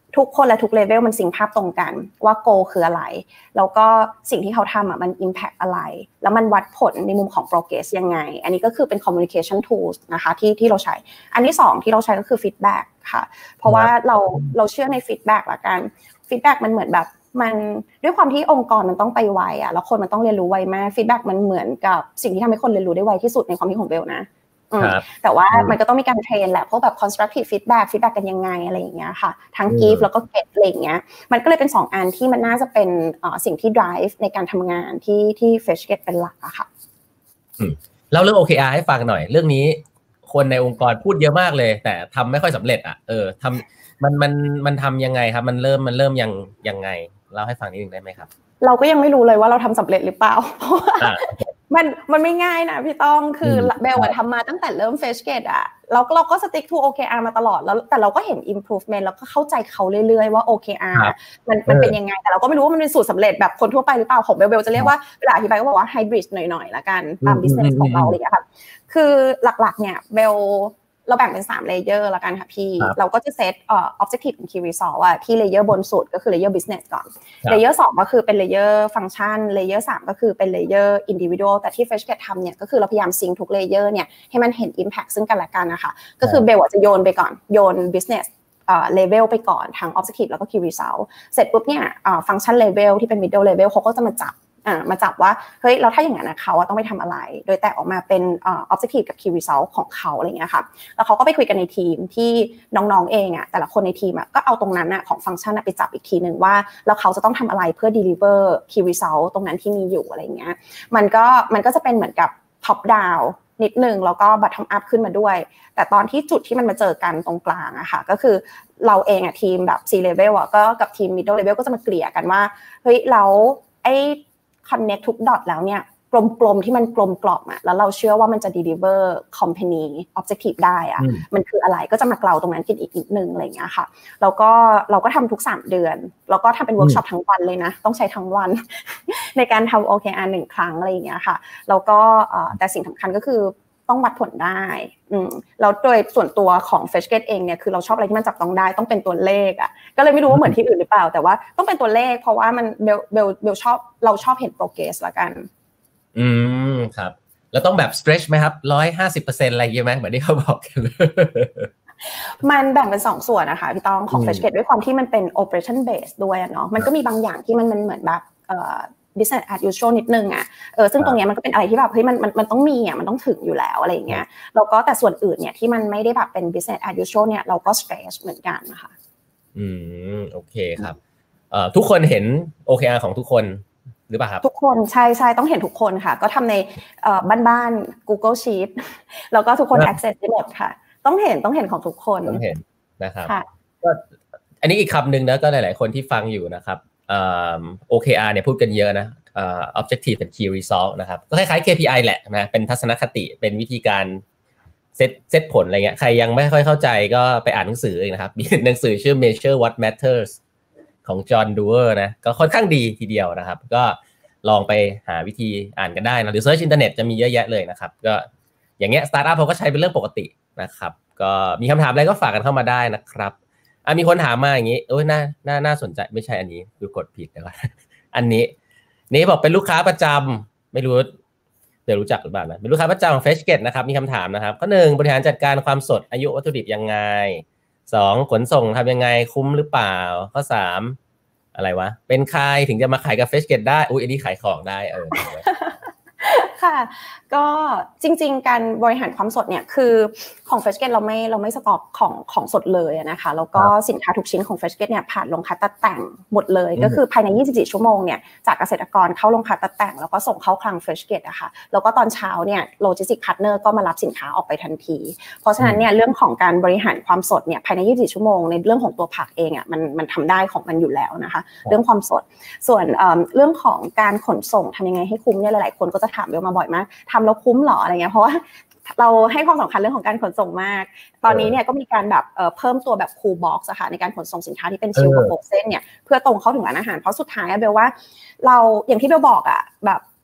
ทุกคนและทุกเลเวลมันซิงค์ภาพตรงกันว่า goal คืออะไรแล้วก็สิ่งที่เขาทำอ่ะมัน impact อะไรแล้วมันวัดผลในมุมของ progress ยังไงอันนี้ก็คือเป็น communication tools นะคะที่ที่เราใช้อันที่สองที่เราใช้ก็คือ feedback ค่ะเพราะว่าเราเราเชื่อใน feedback ละกัน feedback มันเหมือนแบบมันด้วยความที่องค์กรมันต้องไปไวอ่ะแล้วคนมันต้องเรียนรู้ไวมาก feedback มันเหมือนกับสิ่งที่ทำให้คนเรียนรู้ได้ไวที่สุดในความคิดของเบลนะแต่ว่ามันก็ต้องมีการเทรนแหละพวกแบบ constructive feedback feedback กันยังไงอะไรอย่างเงี้ยค่ะทั้ง give แล้วก็ get อะไรอย่างเงี้ยมันก็เลยเป็นสองอันที่มันน่าจะเป็นสิ่งที่ drive ในการทำงานที่ที่ FreshGet เป็นหลักอะค่ะเล่าเรื่อง โอ เค อาร์ ให้ฟังหน่อยเรื่องนี้คนในองค์กรพูดเยอะมากเลยแต่ทำไม่ค่อยสำเร็จอ่ะเออทำมันมันมันทำยังไงครับมันเริ่มมันเริ่มยังยังไงเล่าให้ฟังนิดนึงได้ไหมครับเราก็ยังไม่รู้เลยว่าเราทำสำเร็จหรือเปล่าเพราะว่ามันมันไม่ง่ายนะพี่ต้องคือเบลทำมาตั้งแต่เริ่ม FreshGet อ่ะเราเราก็ stick to โอ เค อาร์ มาตลอดแล้วแต่เราก็เห็น improvement แล้วก็เข้าใจเขาเรื่อยๆว่า โอ เค อาร์ มันมันเป็นยังไงแต่เราก็ไม่รู้ว่ามันเป็นสูตรสำเร็จแบบคนทั่วไปหรือเปล่าของเบลเบลจะเรียกว่าเวลาอธิบายก็บอกว่า hybrid หน่อยๆละกันตาม business ของเราเลยค่ะคือหลักๆเนี่ยเบลเราแบ่งเป็นสามเลเยอร์ละกันค่ะพี่เราก็จะเซตเอ่อ objective กับ key result อ่ะที่เลเยอร์บนสุดก็คือเลเยอร์ business ก่อนเลเยอร์สองก็คือเป็นเลเยอร์ฟังก์ชันเลเยอร์สามก็คือเป็นเลเยอร์ individual แต่ที่ FreshGet ทำเนี่ยก็คือเราพยายามซิงค์ทุกเลเยอร์เนี่ยให้มันเห็น impact ซึ่งกันและกันนะคะก็คือเบลจะโยนไปก่อนโยน business เอ่อ level ไปก่อนทาง objective แล้วก็ key result เสร็จปุ๊บเนี่ยเอ่อ function level ที่เป็น middle level เขาก็จะมาจับอ่ามาจับว่าเฮ้ยเราถ้าอย่างนั้นนะเขาต้องไปทำอะไรโดยแตกออกมาเป็นเอ่อ objective กับ key result ของเขาอะไรเงี้ยค่ะแล้วเขาก็ไปคุยกันในทีมที่น้องๆเองอ่ะแต่ละคนในทีมอ่ะก็เอาตรงนั้นอ่ะของฟังก์ชันไปจับอีกทีนึงว่าแล้วเขาจะต้องทำอะไรเพื่อ deliver key result ตรงนั้นที่มีอยู่อะไรเงี้ยมันก็มันก็จะเป็นเหมือนกับ top down นิดนึงแล้วก็ bottom up ขึ้นมาด้วยแต่ตอนที่จุดที่มันมาเจอกันตรงกลางอะค่ะก็คือเราเองอะทีมแบบ C level อะก็กับทีม middle level ก็จะมาเกลี่ยกันว่าเฮ้ยแล้วไอ้connect ทุกดอทแล้วเนี่ยกลมๆที่มันกลมกล่อมอ่ะแล้วเราเชื่อว่ามันจะ deliver company objective ได้อ่ะมันคืออะไรก็จะมาเกลาตรงนั้นกินอีกนิดนึงอะไรอย่างเงี้ยค่ะแล้วก็เราก็ทำทุกสามเดือนแล้วก็ทำเป็นเวิร์กช็อปทั้งวันเลยนะต้องใช้ทั้งวันในการทำ โอ เค อาร์ หนึ่งครั้งอะไรอย่างเงี้ยค่ะแล้วก็แต่สิ่งสำคัญก็คือต้องวัดผลได้อืมแล้วโดยส่วนตัวของ FreshGet เองเนี่ยคือเราชอบอะไรที่มันจับต้องได้ต้องเป็นตัวเลขอ่ะก็เลยไม่รู้ว่าเหมือนที่อื่นหรือเปล่าแต่ว่าต้องเป็นตัวเลขเพราะว่ามันเบลเบลเบลชอบเราชอบเห็น progress ละกันอืมครับแล้วต้องแบบ stretch ไหมครับ หนึ่งร้อยห้าสิบเปอร์เซ็นต์ อะไรอย่างเงี้ยไหมเหมือนที่เขาบอกกันมันแบ่งเป็นสองส่วนนะคะพี่ต้องของ FreshGet ด้วยความที่มันเป็น operation base ด้วยเนาะมันก็มีบางอย่างที่มันมันเหมือนแบบเอ่อbusiness as usual นิดนึงอ่ะเออซึ่งตรงนี้มันก็เป็นอะไรที่แบบเฮ้ยมันมันมันต้องมีอ่ะมันต้องถึงอยู่แล้วอะไรอย่างเงี้ยแล้วก็แต่ส่วนอื่นเนี่ยที่มันไม่ได้แบบเป็น business as usual เนี่ยเราก็ stretch เหมือนกันนะคะอืมโอเคครับเอ่อทุกคนเห็น โอ เค อาร์ ของทุกคนหรือเปล่าครับทุกคนใช่ๆต้องเห็นทุกคนค่ะก็ทำในเอ่อบ้านๆ Google Sheet แล้วก็ทุกคน access ได้หมดค่ะต้องเห็นต้องเห็นของทุกคนต้องเห็นนะครับก็อันนี้อีกคำหนึ่งนะก็หลายๆคนที่ฟังอยู่นะครับเอ่อ โอ เค อาร์ เนี่ยพูดกันเยอะนะเอ่อ objective เป็น key result นะครับก็คล้ายๆ เค พี ไอ แหละนะเป็นทัศนคติเป็นวิธีการเซตเซตผลอะไรเงี้ยใครยังไม่ค่อยเข้าใจก็ไปอ่านหนังสือเองนะครับมีหนังสือชื่อ Measure What Matters ของจอห์น ดูเวอร์นะก็ค่อนข้างดีทีเดียวนะครับก็ลองไปหาวิธีอ่านกันได้นะหรือเซิร์ชอินเทอร์เน็ตจะมีเยอะแยะเลยนะครับก็อย่างเงี้ยสตาร์ทอัพเขาก็ใช้เป็นเรื่องปกตินะครับก็มีคำถามอะไรก็ฝากกันเข้ามาได้นะครับอ่ะมีคนถามมาอย่างงี้โอ้ยน่าน่าน่าสนใจไม่ใช่อันนี้ดูกดผิดนะครับอันนี้นี่บอกเป็นลูกค้าประจำไม่รู้เดี๋ยวรู้จักหรือเปล่านะเป็นลูกค้าประจำของ FreshGet นะครับมีคำถามนะครับข้อหนึ่งบริหารจัดการความสดอายุวัตถุดิบยังไงสองขนส่งทำยังไงคุ้มหรือเปล่าข้อสามอะไรวะเป็นใครถึงจะมาขายกับ FreshGet ได้อุ๊ยอันนี้ขายของได้เออค่ะก็จริงๆการบริหารความสดเนี่ยคือของ FreshGet เราไม่เราไม่สต็อกของของสดเลยนะคะแล้วก็สินค้าทุกชิ้นของ FreshGet เนี่ยผ่านโรงคัดตัดแต่งหมดเลยก็คือภายในยี่สิบสี่ชั่วโมงเนี่ยจากเกษตรกรเข้าโรงคัดตัดแต่งแล้วก็ส่งเข้าคลัง FreshGet อะค่ะแล้วก็ตอนเช้าเนี่ยโลจิสติกส์พาร์ทเนอร์ก็มารับสินค้าออกไปทันทีเพราะฉะนั้นเนี่ยเรื่องของการบริหารความสดเนี่ยภายในยี่สิบสี่ชั่วโมงในเรื่องของตัวผักเองอะมันมันทำได้ของมันอยู่แล้วนะคะเรื่องความสดส่วนเรื่องของการขนส่งทำยังไงให้คุ้มเนี่ยหลายๆคนก็จะถามเบลมาบ่อยมากทำแล้วคุ้มหรออะไรเงี้ยเพราะว่าเราให้ความสำคัญเรื่องของการขนส่งมากตอนนี้เนี่ยก็มีการแบบเอ่อเพิ่มตัวแบบ cool box อะค่ะในการขนส่งสินค้าที่เป็นชิลกับโฟกเส้นเนี่ยเพื่อตรงเข้าถึงร้านอาหารเพราะสุดท้ายอะเบลว่าเราอย่างที่เบลบอกอะแบบ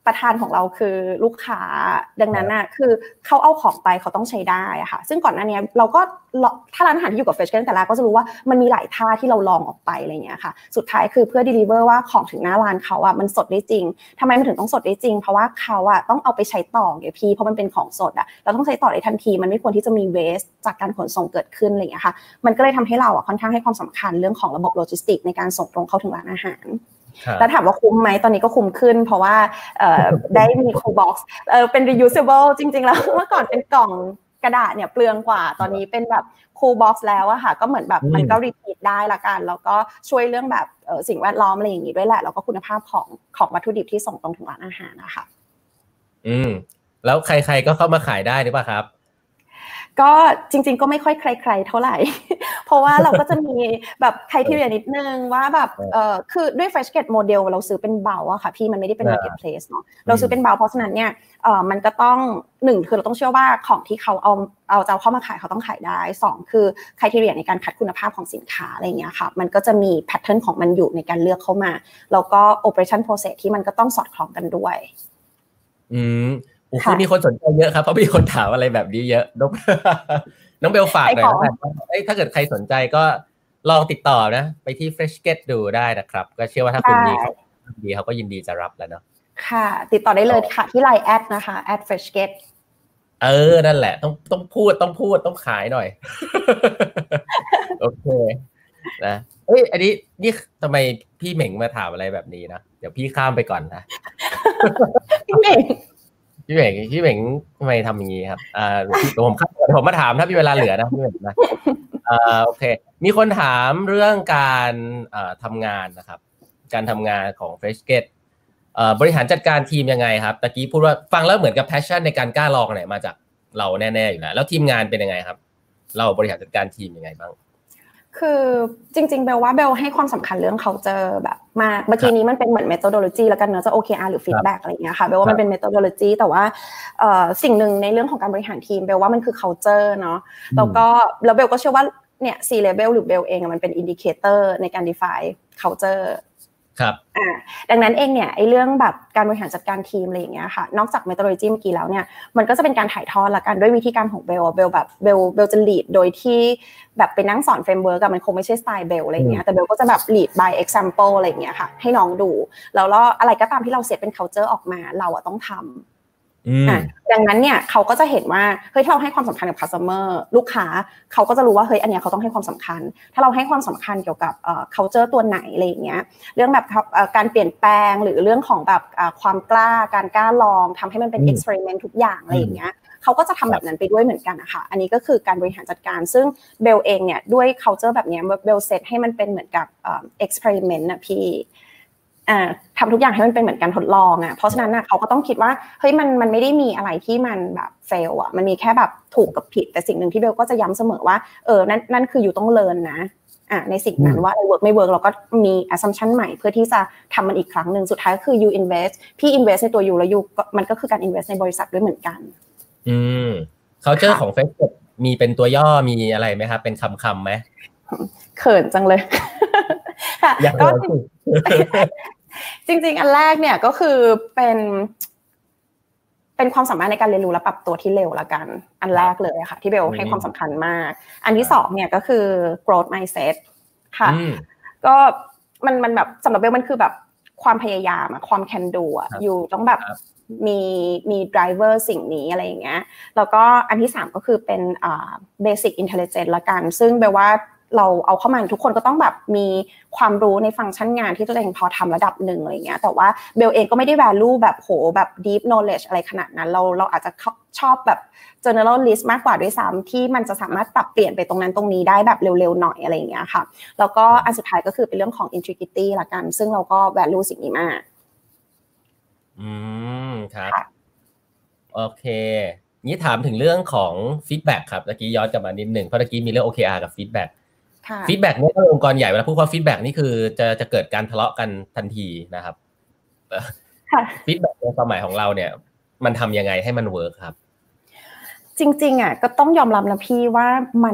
ประธานของเราคือลูกค้าดังนั้นน่ะคือเขาเอาของไปเขาต้องใช้ได้อะค่ะซึ่งก่อนหน้านี้เราก็ถ้าร้านอาหารที่อยู่กับ Fresh กันแต่ละก็จะรู้ว่ามันมีหลายท่าที่เราลองออกไปอะไรเงี้ยค่ะสุดท้ายคือเพื่อ deliver ว่าของถึงหน้าร้านเขาอ่ะมันสดได้จริงทำไมมันถึงต้องสดได้จริงเพราะว่าเขาอ่ะต้องเอาไปใช้ต่อไงพี่เพราะมันเป็นของสดอ่ะเราต้องใช้ต่อได้ทันทีมันไม่ควรที่จะมี waste จากการขนส่งเกิดขึ้นอะไรเงี้ยค่ะมันก็เลยทำให้เราอ่ะค่อนข้างให้ความสำคัญเรื่องของระบบโลจิสติกในการส่งตรงเข้าถึงร้านอาหารแล้วถามว่าคุ้มไหมตอนนี้ก็คุ้มขึ้นเพราะว่าได้มี cool box เป็น reusable จริงๆแล้วเมื่อก่อนเป็นกล่องกระดาษเนี่ยเปลืองกว่าตอนนี้เป็นแบบ cool box แล้วอะค่ะก็เหมือนแบบมันก็ repeat ได้ละกันแล้วก็ช่วยเรื่องแบบสิ่งแวดล้อมอะไรอย่างนี้ด้วยแหละแล้วก็คุณภาพของของวัตถุดิบที่ส่งตรงถึงร้านอาหารนะคะอืมแล้วใครๆก็เข้ามาขายได้หรือเปล่าครับก็จริงๆก็ไม่ค่อยใครๆเท่าไหร่เพราะว่าเราก็จะมีแบบไครทีเรียนิดนึงว่าแบบเอ่อคือด้วย FreshGate Model เราซื้อเป็นเบาอะค่ะพี่มันไม่ได้เป็น Marketplace เนาะเราซื้อเป็นเบาเพราะฉะนั้นเนี่ยเอ่อมันก็ต้องหนึ่งคือเราต้องเชื่อว่าของที่เขาเอาเอาจะเอาเข้ามาขายเขาต้องขายได้สองคือไครทีเรียในการคัดคุณภาพของสินค้าอะไรอย่างเงี้ยค่ะมันก็จะมีแพทเทิร์นของมันอยู่ในการเลือกเข้ามาแล้วก็ Operation Process ที่มันก็ต้องสอดคล้องกันด้วยอืมโอ้คือมีคนสนใจเยอะครับเพราะมีคนถามอะไรแบบนี้เยอะน้องน้องเบลฝากหน่อยนะถ้าเกิดใครสนใจก็ลองติดต่อนะไปที่ FreshGate ดูได้นะครับก็เชื่อว่าถ้าคุณมีเขาดีเขาก็ยินดีจะรับแล้วเนาะค่ะติดต่อได้เลยค่ะที่ ไลน์ แอดนะคะแอด FreshGate เออนั่นแหละต้องต้องพูดต้องพูดต้องขายหน่อยโอเคนะเอ้ยอันนี้นี่ทำไมพี่เหม่งมาถามอะไรแบบนี้นะเดี๋ยวพี่ข้ามไปก่อนนะพี่เหม่งพี่เหม่งพี่เหม่งทำไมทำอย่างนี้ครับอ่าเดี๋ยวผมข้ามเดี๋ยวผมมาถามถ้ามีเวลาเหลือนะพี่เหม่งนะอ่าโอเคมีคนถามเรื่องการอ่าทำงานนะครับการทำงานของ FreshGate อ่าบริหารจัดการทีมยังไงครับตะกี้พูดว่าฟังแล้วเหมือนกับ passion ในการกล้าลองเนี่ยมาจากเราแน่ๆอยู่แล้วแล้วทีมงานเป็นยังไงครับเราบริหารจัดการทีมยังไงบ้างคือจริงๆเบลว่าเบลให้ความสำคัญเรื่อง culture แบบมากเมื่อกี้นี้มันเป็นเหมือน methodology แล้วกันเนอะจะ โอ เค อาร์ หรือ feedback อะไรอย่างเงี้ยค่ะเบลว่ามันเป็น methodology แต่ว่าเอ่อสิ่งหนึ่งในเรื่องของการบริหารทีมเบลว่ามันคือ culture เนาะแล้วก็แล้วเบลก็เชื่อว่าเนี่ย C level หรือเบลเองมันเป็น indicator ในการ define culture ครับอ่าดังนั้นเองเนี่ยไอ้เรื่องแบบการบริหารจัดการทีมอะไรอย่างเงี้ยค่ะนอกจาก methodology เมื่อกี้แล้วเนี่ยมันก็จะเป็นการถ่ายทอดละกันด้วยวิธีการของเบลเบลแบบเบลเบลจะ lead โดยที่แบบไปนั่งสอน framework อะมันคงไม่ใช่สไตล์เบลอะไรอย่างเงี้ยแต่เบลก็จะแบบ lead by example อะไรอย่างเงี้ยค่ะให้น้องดูแล้วก็อะไรก็ตามที่เราเซตเป็น culture ออกมาเราอะต้องทำอ่ะดังนั้นเนี่ยเขาก็จะเห็นว่าเฮ้ยถ้าเราให้ความสำคัญกับ customer ลูกค้าเขาก็จะรู้ว่าเฮ้ยอันเนี้ยเขาต้องให้ความสำคัญถ้าเราให้ความสำคัญเกี่ยวกับเอ่อ culture ตัวไหนอะไรอย่างเงี้ยเรื่องแบบการเปลี่ยนแปลงหรือเรื่องของแบบความกล้าการกล้าลองทำให้มันเป็น experiment ทุกอย่างอะไรอย่างเงี้ยเขาก็จะทำแบบนั้นไปด้วยเหมือนกันนะคะอันนี้ก็คือการบริหารจัดการซึ่งเบลเองเนี่ยด้วย culture แบบนี้เบลเซตให้มันเป็นเหมือนกับเอ่อ experiment นะพี่อ่าทำทุกอย่างให้มันเป็นเหมือนการทดลองอ่ะเพราะฉะนั้นน่ะเขาก็ต้องคิดว่าเฮ้ยมันมันไม่ได้มีอะไรที่มันแบบเฟลอ่ะมันมีแค่แบบถูกกับผิดแต่สิ่งหนึ่งที่เบลก็จะย้ำเสมอว่าเออนั่นนั่นคืออยู่ต้องเรียนนะอ่าในสิ่งนั้นว่าเวิร์กไม่เวิร์กเราก็มี assumption ใหม่เพื่อที่จะทำมันอีกครั้งนึงสุดท้ายก็คือ you invest พี่ invest ในตัวอยู่แล้วอยู่มันก็คือการ invest ในบริษัทด้วยเหมือนกันอืม culture ของ Facebook มีเป็นตัวย่อมีอะไรไหมครับเป็นคำๆไหมเขินจังเลยค่ะก็จริงๆอันแรกเนี่ยก็คือเป็นเป็นความสามารถในการเรียนรู้และปรับตัวที่เร็วละกันอันแรกเลยค่ะที่เบลให้ความสำคัญมากอันที่สองเนี่ยก็คือ growth mindset ค่ะก็มันมันแบบสำหรับเบลมันคือแบบความพยายามความ can do อ่ะอยู่ต้องแบบมีมี driver สิ่งนี้อะไรอย่างเงี้ยแล้วก็อันที่สามก็คือเป็นอ่า basic intelligence ละกันซึ่งเบลว่าเราเอาเข้ามาทุกคนก็ต้องแบบมีความรู้ในฟังก์ชันงานที่ตัวเองพอทำระดับหนึ่งอะไรเงี้ยแต่ว่าเบลเองก็ไม่ได้ value แบบโหแบบ deep knowledge อะไรขนาดนั้นเราเราอาจจะชอบแบบ generalist มากกว่าด้วยซ้ำที่มันจะสามารถปรับเปลี่ยนไปตรงนั้นตรงนี้ได้แบบเร็วๆหน่อยอะไรอย่างเงี้ยค่ะแล้วก็อันสุดท้ายก็คือเป็นเรื่องของ integrity ละกันซึ่งเราก็ value สิ่งนี้มากอืมครับโอเคนี่ถามถึงเรื่องของ feedback ครับเมื่อกี้ย้อนกลับมานิดหนึ่งเพราะเมื่อกี้มีเรื่อง โอ เค อาร์ กับ feedbackฟีดแบ็กเนี่ยถ้าองค์กรใหญ่เวลาพูดว่าฟีดแบ็กนี่คือจะจะเกิดการทะเลาะกันทันทีนะครับฟีดแบ็กในความหมายของเราเนี่ยมันทำยังไงให้มันเวิร์คครับจริงๆอ่ะก็ต้องยอมรับนะพี่ว่ามันแบบ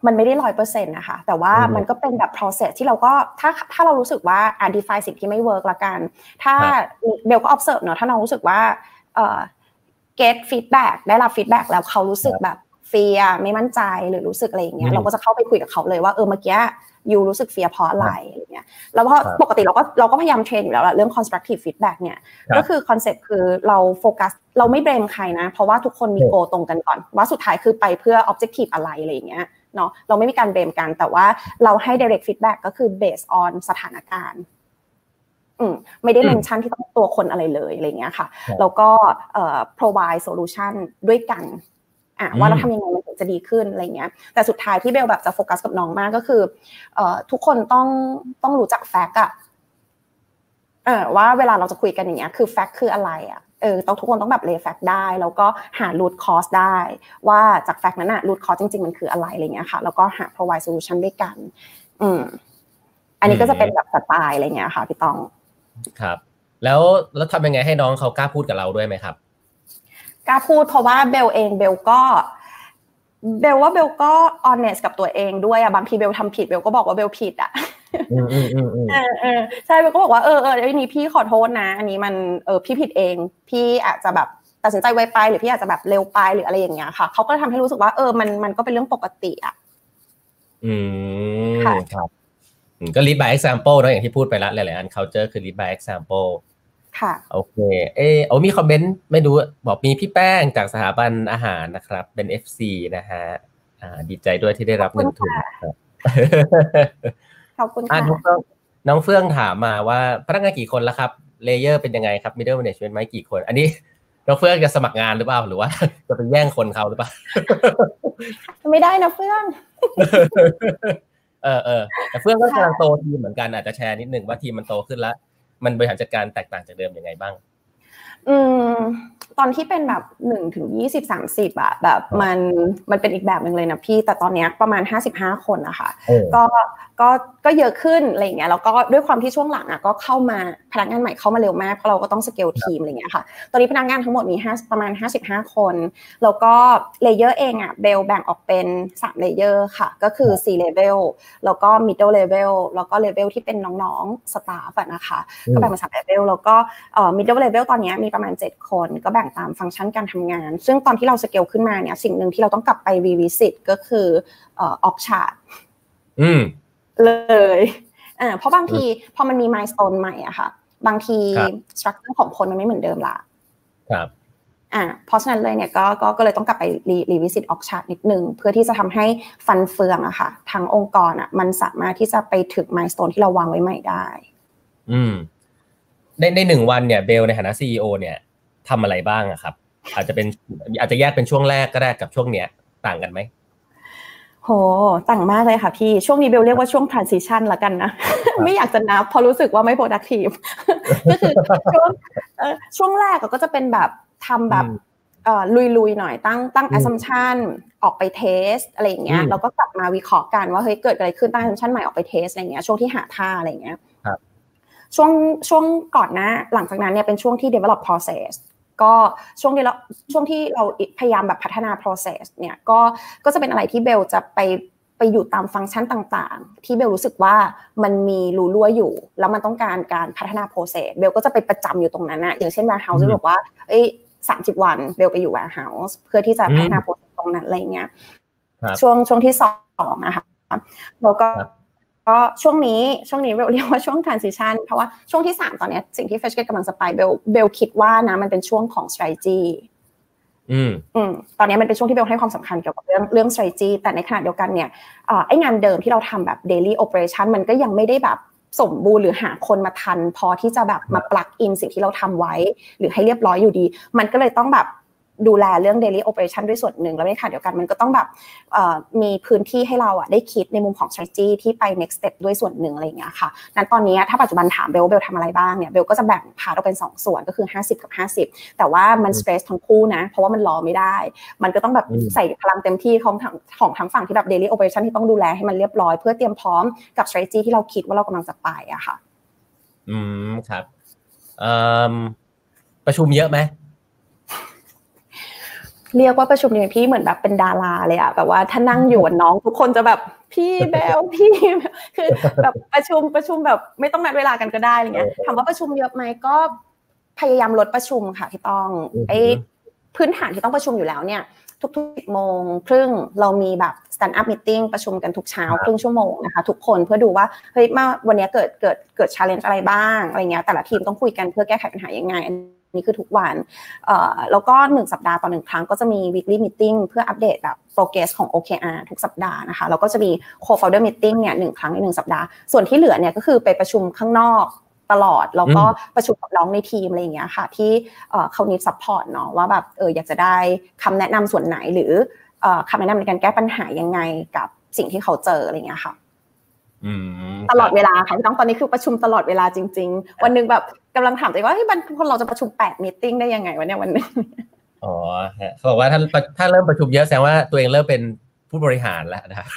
มันไม่ได้ร้อยเปอร์เซ็นต์นะคะแต่ว่ามันก็เป็นแบบ process ที่เราก็ถ้าถ้าเรารู้สึกว่า define สิ่งที่ไม่ work ละกันถ้าเบลก็ observe เนอะถ้าน้องรู้สึกว่าเอ่อ get feedback ได้รับ feedback แล้วเขารู้สึกแบบเฟียไม่มั่นใจหรือรู้สึกอะไรอย่างเงี้ยเราก็จะเข้าไปคุยกับเขาเลยว่าเออเมื่อกี้ยูรู้สึกเฟียเพราะอะไรอะไรเงี้ยแล้วพอปกติเราก็เราก็พยายามเทรนอยู่แล้วแหละเรื่อง constructive feedback เนี่ยก็คือคอนเซ็ปต์คือเราโฟกัสเราไม่เบรมใครนะเพราะว่าทุกคนมีโกตรงกันก่อนว่าสุดท้ายคือไปเพื่อ objective อะไรอะไรอย่างเงี้ยเนาะเราไม่มีการเบรมกันแต่ว่าเราให้ direct feedback ก็คือ based on สถานการณ์อืมไม่ได้เมนชั่นที่ต้องตัวคนอะไรเลยอะไรเงี้ยค่ะแล้วก็เอ่อ provide solution ด้วยกันอ่ะว่าเราทำยังไงมันถึงจะดีขึ้นอะไรเงี้ยแต่สุดท้ายที่เบลแบบจะโฟกัสกับน้องมากก็คือเอ่อทุกคนต้องต้องรู้จักแฟกต์อ่ะเออว่าเวลาเราจะคุยกันอย่างเงี้ยคือแฟกต์คืออะไรอ่ะเออต้องทุกคนต้องแบบเลย์แฟกต์ได้แล้วก็หา root cause ได้ว่าจากแฟกต์นั้นน่ะ root cause จริงๆมันคืออะไรอะไรเงี้ยค่ะแล้วก็หา provide solution ด้วยกันอืมอันนี้ก็จะเป็นแบบสไตล์อะไรเงี้ยค่ะพี่ตองครับแล้วแล้วทำยังไงให้น้องเขากล้าพูดกับเราด้วยไหมครับกล้าพูดเพราะว่าเบลเองเบลก็เบลว่าเบลก็ honest กับตัวเองด้วยอะบางทีเบลทำผิดเบลก็บอกว่าเบลผิดอะอืมอืมอืมอืมเออใช่เบลก็บอกว่าเออเอออันนี้พี่ขอโทษนะอันนี้มันเออพี่ผิดเองพี่อาจจะแบบตัดสินใจไวไปหรือพี่อาจจะแบบเร็วไปหรืออะไรอย่างเงี้ยค่ะเขาก็ทำให้รู้สึกว่าเออมันมันก็เป็นเรื่องปกติอะอืมครับก็ lead by example เนอะอย่างที่พูดไปแล้วหลายๆอัน culture คือ lead by example ค่ะโอเคเออโอ้มีคอมเมนต์ไม่รู้บอกมีพี่แป้งจากสถาบันอาหารนะครับเป็น เอฟ ซี นะฮะอ่าดีใจด้วยที่ได้รับเงินทุนครับขอบคุณอ่าค่ะน้องเฟื่องน้องเฟื่องถามมาว่าพนักงานกี่คนแล้วครับเลเยอร์เป็นยังไงครับ middle management ไหมกี่คนอันนี้น้องเฟื่องจะสมัครงานหรือเปล่าหรือว่าจะไปแย่งคนเขาหรือเปล่าไม่ได้นะเฟื่องเออเออแต่เฟื่องก็กำลังโตทีมเหมือนกันอาจจะแชร์นิดนึงว่าทีมมันโตขึ้นแล้วมันบริหารจัดการแตกต่างจากเดิมยังไงบ้างอืมตอนที่เป็นแบบหนึ่งถึงยี่สิบ สามสิบอะแบบมันมันเป็นอีกแบบนึงเลยนะพี่แต่ตอนนี้ประมาณห้าสิบห้าคนนะคะก็ก็ก็เยอะขึ้นอะไรอย่างเงี้ยแล้วก็ด้วยความที่ช่วงหลังอะก็เข้ามาพนักงานใหม่เข้ามาเร็วมากเพราะเราก็ต้องสเกลทีมอะไรอย่างเงี้ยค่ะตอนนี้พนักงานทั้งหมดมีห้าประมาณห้าสิบห้าคนแล้วก็เลเยอร์เองอะเบลแบ่งออกเป็นสามเลเยอร์ค่ะก็คือ C level แล้วก็ middle level แล้วก็เลเวลที่เป็นน้องๆสตาฟอะนะคะก็แบ่งเป็นสามเลเวลแล้วก็เอ่อ middle level ตอนนี้มีประมาณเจ็ดคนก็แบ่งตามฟังก์ชันการทำงานซึ่งตอนที่เราสเกลขึ้นมาเนี่ยสิ่งหนึ่งที่เราต้องกลับไป revisit ก็คือเอ่อ org chart อืมเลยอ่าเพราะบางทีพอมันมี milestone ใหม่อะค่ะบางที structure ของคนมันไม่เหมือนเดิมละครับอ่าเพราะฉะนั้นเลยเนี่ยก็ก็ก็เลยต้องกลับไป revisit org chart นิดนึงเพื่อที่จะทำให้ฟันเฟืองอะค่ะทั้งองค์กรอะมันสามารถที่จะไปถึง milestone ที่เราวางไว้ใหม่ได้อืมในในหนึ่งวันเนี่ยเบลในฐานะ ซี อี โอ เนี่ยทำอะไรบ้างอะครับอาจจะเป็นอาจจะแยกเป็นช่วงแรกก็ได้กับช่วงเนี้ยต่างกันไหมโหต่างมากเลยค่ะพี่ช่วงนี้เบลเรียกว่าช่วง transition ละกันนะ ไม่อยากจะนับเพราะรู้สึกว่าไม่ productive ก็คือช่วงเอ่อช่วงแรกก็จะเป็นแบบทำแบบเอ่อลุยๆหน่อยตั้งตั้ง assumption ออกไป test อะไรอย่างเงี้ยแล้วก็กลับมาวิเคราะห์กันว่าเฮ้ยเกิดอะไรขึ้นตั้ง assumption ใหม่ออกไป test อะไรอย่างเงี้ยช่วงที่หาท่าอะไรอย่างเงี้ยช่วงช่วงก่อนนะหลังจากนั้นเนี่ยเป็นช่วงที่ develop process ก็ช่วงที่เราช่วงที่เราพยายามแบบพัฒนา process เนี่ยก็ก็จะเป็นอะไรที่เบลจะไปไปอยู่ตามฟังก์ชันต่างๆที่เบลรู้สึกว่ามันมีรูรั่วอยู่แล้วมันต้องการการพัฒนา process เบลก็จะไปประจำอยู่ตรงนั้นนะอย่างเช่น warehouse จะบอกว่าเอ้ยสามสิบวันเบลไปอยู่ warehouse เพื่อที่จะพัฒนา process ตรงนั้นอะไรเงี้ยช่วงช่วงที่สองนะคะแล้วก็ก็ช่วงนี้ช่วงนี้เบลเรียกว่าช่วง transition เพราะว่าช่วงที่สามตอนนี้สิ่งที่ Freshgate กำลังจะไปเบลเบลคิดว่านะมันเป็นช่วงของ strategy อืมอืมตอนนี้มันเป็นช่วงที่เบลให้ความสำคัญเกี่ยวกับเรื่องเรื่อง strategy แต่ในขณะเดียวกันเนี่ยไอ้งานเดิมที่เราทำแบบ daily operation มันก็ยังไม่ได้แบบสมบูรณ์หรือหาคนมาทันพอที่จะแบบมา plug in สิ่งที่เราทำไว้หรือให้เรียบร้อยอยู่ดีมันก็เลยต้องแบบดูแลเรื่อง daily operation ด้วยส่วนหนึ่งแล้วในขณะเดียวกันมันก็ต้องแบบมีพื้นที่ให้เราอ่ะได้คิดในมุมของ strategy ที่ไป next step ด้วยส่วนหนึ่งอะไรอย่างเงี้ยค่ะนั้นตอนนี้ถ้าปัจจุบันถามเบลเบลทำอะไรบ้างเนี่ยเบลก็จะแบ่งพาร์ทออกเป็นสองส่วนก็คือห้าสิบกับห้าสิบแต่ว่ามัน stress ทั้งคู่นะเพราะว่ามันรอไม่ได้มันก็ต้องแบบใส่พลังเต็มที่ของทั้งของทั้งฝั่งที่แบบ daily operation ที่ต้องดูแลให้มันเรียบร้อยเพื่อเตรียมพร้อมกับ strategy ที่เราคิดว่าเรากำลังจะไปอะค่ะอืมครับเอ่อประชุมเยอะไหมเรียกว่าประชุมเนี่ยพี่เหมือนแบบเป็นดาราเลยอะแบบว่าถ้านั่งอยู่กับน้องทุกคนจะแบบพี่แบลพี่คือแบบประชุมประชุมแบบไม่ต้องนัดเวลากันก็ได้อะไรเงี้ยถามว่าประชุมเยอะไหมก็พยายามลดประชุมค่ะพี่ต้องไอ้พื้นฐานที่ต้องประชุมอยู่แล้วเนี่ยทุกๆสิบโมงครึ่งเรามีแบบ stand up meeting ประชุมกันทุกเช้าครึ่งชั่วโมงนะคะทุกคนเพื่อดูว่าเฮ้ยมาวันนี้เกิดเกิดเกิด challenge อะไรบ้างอะไรเงี้ยแต่ละทีมต้องคุยกันเพื่อแก้ไขปัญหายังไงนี่คือทุกวันเอ่อแล้วก็หนึ่งสัปดาห์ต่อหนึ่งครั้งก็จะมี weekly meeting เพื่ออัปเดตแบบ progress ของ โอ เค อาร์ ทุกสัปดาห์นะคะแล้วก็จะมี co-founder meeting เนี่ยหนึ่งครั้งในหนึ่งสัปดาห์ส่วนที่เหลือเนี่ยก็คือไปประชุมข้างนอกตลอดแล้วก็ประชุมกับน้องในทีมอะไรอย่างเงี้ยค่ะที่เอ่อเขาneed support เนาะว่าแบบเอออยากจะได้คำแนะนำส่วนไหนหรือเอ่อคำแนะนำในการแก้ปัญหายังไงกับสิ่งที่เขาเจออะไรอย่างเงี้ยค่ะตลอดเวลาค่ะพี่ต้องตอนนี้คือประชุมตลอดเวลาจริงๆวันนึงแบบกำลังถามตัวเองว่าเฮ้ยคนเราจะประชุมแปดมีตติ้งได้ยังไงวะเนี่ยวันนึงอ๋อเขาบอกว่าถ้าถ้าเริ่มประชุมเยอะแสดงว่าตัวเองเริ่มเป็นผู้บริหารแล้วนะ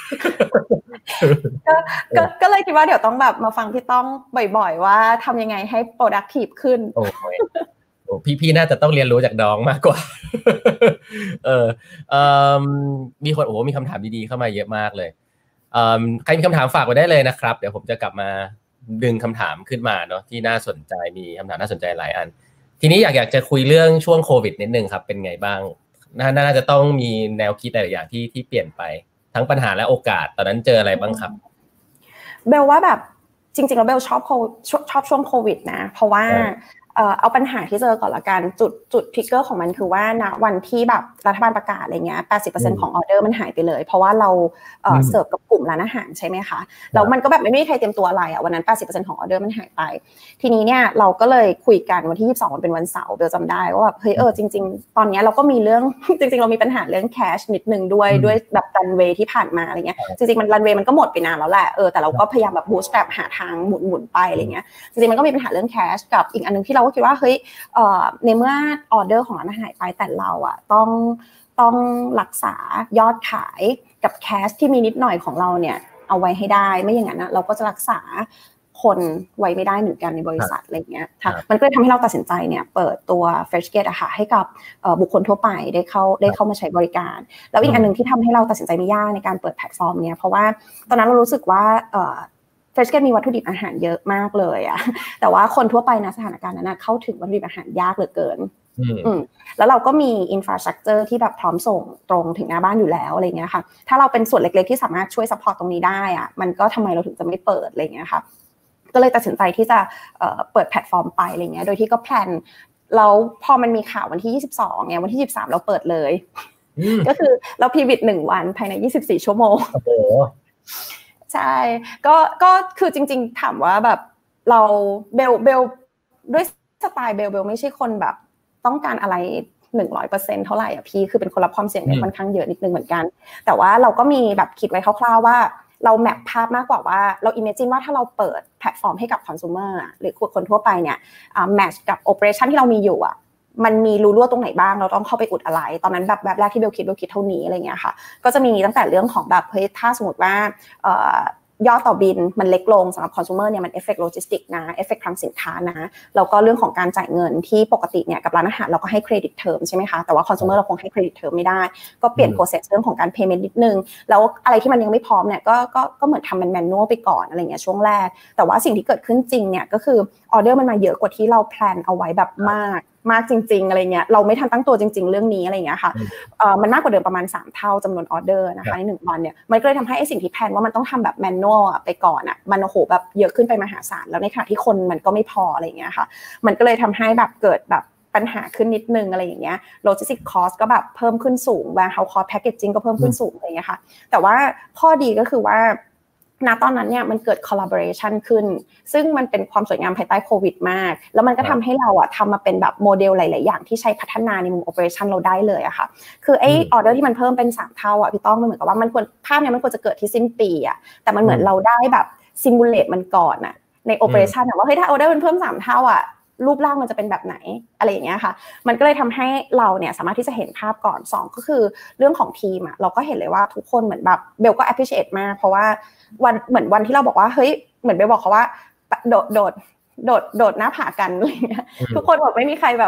ก็ก็เลยคิดว่าเดี๋ยวต้องแบบมาฟังพี่ต้องบ่อยๆว่าทำยังไงให้ productive ขึ้นโอ้ยโอ้พี่ๆน่าจะต้องเรียนรู้จากน้องมากกว่าเออเอ่อมีคนโอ้มีคำถามดีๆเข้ามาเยอะมากเลยใครมีคำถามฝากไว้ได้เลยนะครับเดี๋ยวผมจะกลับมาดึงคำถามขึ้นมาเนาะที่น่าสนใจมีคำถามน่าสนใจหลายอันทีนี้อยากอยากจะคุยเรื่องช่วงโควิดนิดนึงครับเป็นไงบ้างน่าจะต้องมีแนวคิดหลายอย่างที่ที่เปลี่ยนไปทั้งปัญหาและโอกาสตอนนั้นเจออะไรบ้างครับเบลว่าแบบจริงๆแล้วเบลชอบชอบช่วงโควิดนะเพราะว่าเอ่อเอาปัญหาที่เจอก่อนละกันจุดจุดทริกเกอร์ของมันคือว่าณวันที่แบบรัฐบาลประกาศอะไรเงี้ย แปดสิบเปอร์เซ็นต์ ของออเดอร์มันหายไปเลยเพราะว่าเราเอ่อเสิร์ฟกับกลุ่มร้านอาหารใช่ไหมคะแล้วมันก็แบบไม่มีใครเตรียมตัวอะไรอ่ะวันนั้น แปดสิบเปอร์เซ็นต์ ของออเดอร์มันหายไปทีนี้เนี่ยเราก็เลยคุยกันวันที่ยี่สิบสองมันเป็นวันเสาร์เบลจำได้ว่าแบบเฮ้ยเออจริงๆตอนนี้เราก็มีเรื่องจริงๆเรามีปัญหาเรื่องแคชนิดนึงด้วยด้วยแบบรันเวย์ที่ผ่านมาอะไรเงี้ยจริงๆมันรันเวย์มันก็หมดไปนานแล้วแหละเออแต่เราก็พยายามแบบบูสต์แบบหาทางหมุนๆไปอะไรเงี้ยจริงๆมันก็มีปัญหาเรื่องแคชกับอีกอันนึงที่เราก็คิดว่าเฮ้ยเอ่อในเมื่อออเดอร์ของร้านอาหารหายไปแต่เราอ่ะต้องต้องรักษายอดขายกับแคชที่มีนิดหน่อยของเราเนี่ยเอาไว้ให้ได้ไม่อย่างนั้นนะเราก็จะรักษาคนไว้ไม่ได้เหมือนกันในบริษัทอะไรเงี้ยค่ะมันก็เลยทำให้เราตัดสินใจเนี่ยเปิดตัว Freshgate อะค่ะให้กับบุคคลทั่วไปได้เข้าได้เข้ามาใช้บริการแล้วอีกอันนึงที่ทำให้เราตัดสินใจไม่ยากในการเปิดแพลตฟอร์มเนี่ยเพราะว่าตอนนั้นเรารู้สึกว่าFreshgate มีวัตถุดิบอาหารเยอะมากเลยอะแต่ว่าคนทั่วไปนะสถานการณ์นั้นนะเข้าถึงวัตถุดิบอาหารยากเหลือเกินอืมแล้วเราก็มีอินฟราสตรัคเจอร์ที่แบบพร้อมส่งตรงถึงหน้าบ้านอยู่แล้วอะไรเงี้ยค่ะถ้าเราเป็นส่วนเล็กๆที่สามารถช่วยซัพพอร์ตตรงนี้ได้อะมันก็ทำไมเราถึงจะไม่เปิดอะไรเงี้ยค่ะก็เลยตัดสินใจที่จะเอ่อเปิดแพลตฟอร์มไปอะไรเงี้ยโดยที่ก็แพลนแล้วพอมันมีข่าววันที่ยี่สิบสองเนี่ยวันที่ยี่สิบสามเราเปิดเลยก็คือเราพีวิตหนึ่งวันภายในยี่สิบสี่ชั่วโมงโอ้โหใช่ก็ก็คือจริงๆถามว่าแบบเราเบลเบลด้วยสไตล์เบลเบลไม่ใช่คนแบบต้องการอะไร หนึ่งร้อยเปอร์เซ็นต์ เท่าไหร่อ่ะพี่คือเป็นคนรับความเสี่ยงเนี่ยค่อนข้างเยอะนิดนึงเหมือนกันแต่ว่าเราก็มีแบบคิดไว้คร่าวๆว่าเราแมปภาพมากกว่าว่าเราอิมเมจินว่าถ้าเราเปิดแพลตฟอร์มให้กับคอน sumer อ่ะหรือคนทั่วไปเนี่ยอ่าแมทช์กับโอเปอเรชั่นที่เรามีอยู่อ่ะมันมีรูรั่วตรงไหนบ้างเราต้องเข้าไปอุดอะไรตอนนั้นแบบแบบแรกที่เบลคิดเบลคิดเท่านี้อะไรเงี้ยค่ะก็จะมีตั้งแต่เรื่องของแบบเฮ้ยถ้าสมมติว่าเอ่อยอดต่อบินมันเล็กลงสำหรับคอน sumer เนี่ยมันเอฟเฟกต์โลจิสติกนะเอฟเฟกต์ทางสินค้านะแล้วก็เรื่องของการจ่ายเงินที่ปกติเนี่ยกับร้านอาหารเราก็ให้เครดิตเทอมใช่ไหมคะแต่ว่าคอน sumer เราคงให้เครดิตเทอมไม่ได้ก็เปลี่ยน process เรื่องของการ payment นิดนึงแล้วอะไรที่มันยังไม่พร้อมเนี่ยก็ก็ก็เหมือนทำเป็น manual ไปก่อนอะไรเงี้ยช่วงแรกแต่ว่าสิ่งที่เกิดขึ้นจริงเนี่ยก็คือออเดอร์มันมาเยอะกว่าที่เราแพลนเอาไว้แบบมากมากจริงๆอะไรเงี้ยเราไม่ทันตั้งตัวจริงๆเรื่องนี้อะไรเงี้ยค่ะเอ่อมันมากกว่าเดิมประมาณสามเท่าจำนวนออเดอร์นะคะในหนึ่งวันเนี่ยมันก็เลยทำให้ไอ้สิ่งที่แพลนว่ามันต้องทำแบบแมนนวลไปก่อนอ่ะมันโอ้โหแบบเยอะขึ้นไปมหาศาลแล้วในขณะที่คนมันก็ไม่พออะไรเงี้ยค่ะมันก็เลยทำให้แบบเกิดแบบปัญหาขึ้นนิดนึงอะไรอย่างเงี้ยโลจิสติกคอสก็แบบเพิ่มขึ้นสูง warehouse cost packaging ก็เพิ่มขึ้นสูงอะไรเงี้ยค่ะแต่ว่าข้อดีก็คือว่าณตอนนั้นเนี่ยมันเกิด collaboration ขึ้นซึ่งมันเป็นความสวยงามภายใต้โควิดมากแล้วมันก็ทำให้เราอะทำมาเป็นแบบโมเดลหลายๆอย่างที่ใช้พัฒนาในมุม operation เราได้เลยอะค่ะคือไอ้ออเดอร์ที่มันเพิ่มเป็นสามเท่าอะพี่ต้องมันเหมือนกับว่ามันควรภาพเนี้ยมันควรจะเกิดที่สิ้นปีอะแต่มันเหมือนเราได้แบบ simulate มันก่อนอะใน operation อะว่าเฮ้ยถ้าออเดอร์มันเพิ่มสามเท่าอะรูปร่างมันจะเป็นแบบไหนอะไรอย่างเงี้ยค่ะมันก็เลยทำให้เราเนี่ยสามารถที่จะเห็นภาพก่อนสองก็คือเรื่องของทีมอะเราก็เห็นเลยว่าทุกคนเหมือนแบบเบลก็ appreciate มากเพราะว่าวันเหมือนวันที่เราบอกว่าเฮ้ยเหมือนเบลบอกเขาว่าโดดโดดโดดโดดหน้าผากันอะไรเงี้ยทุกคนแบบไม่มีใครแบบ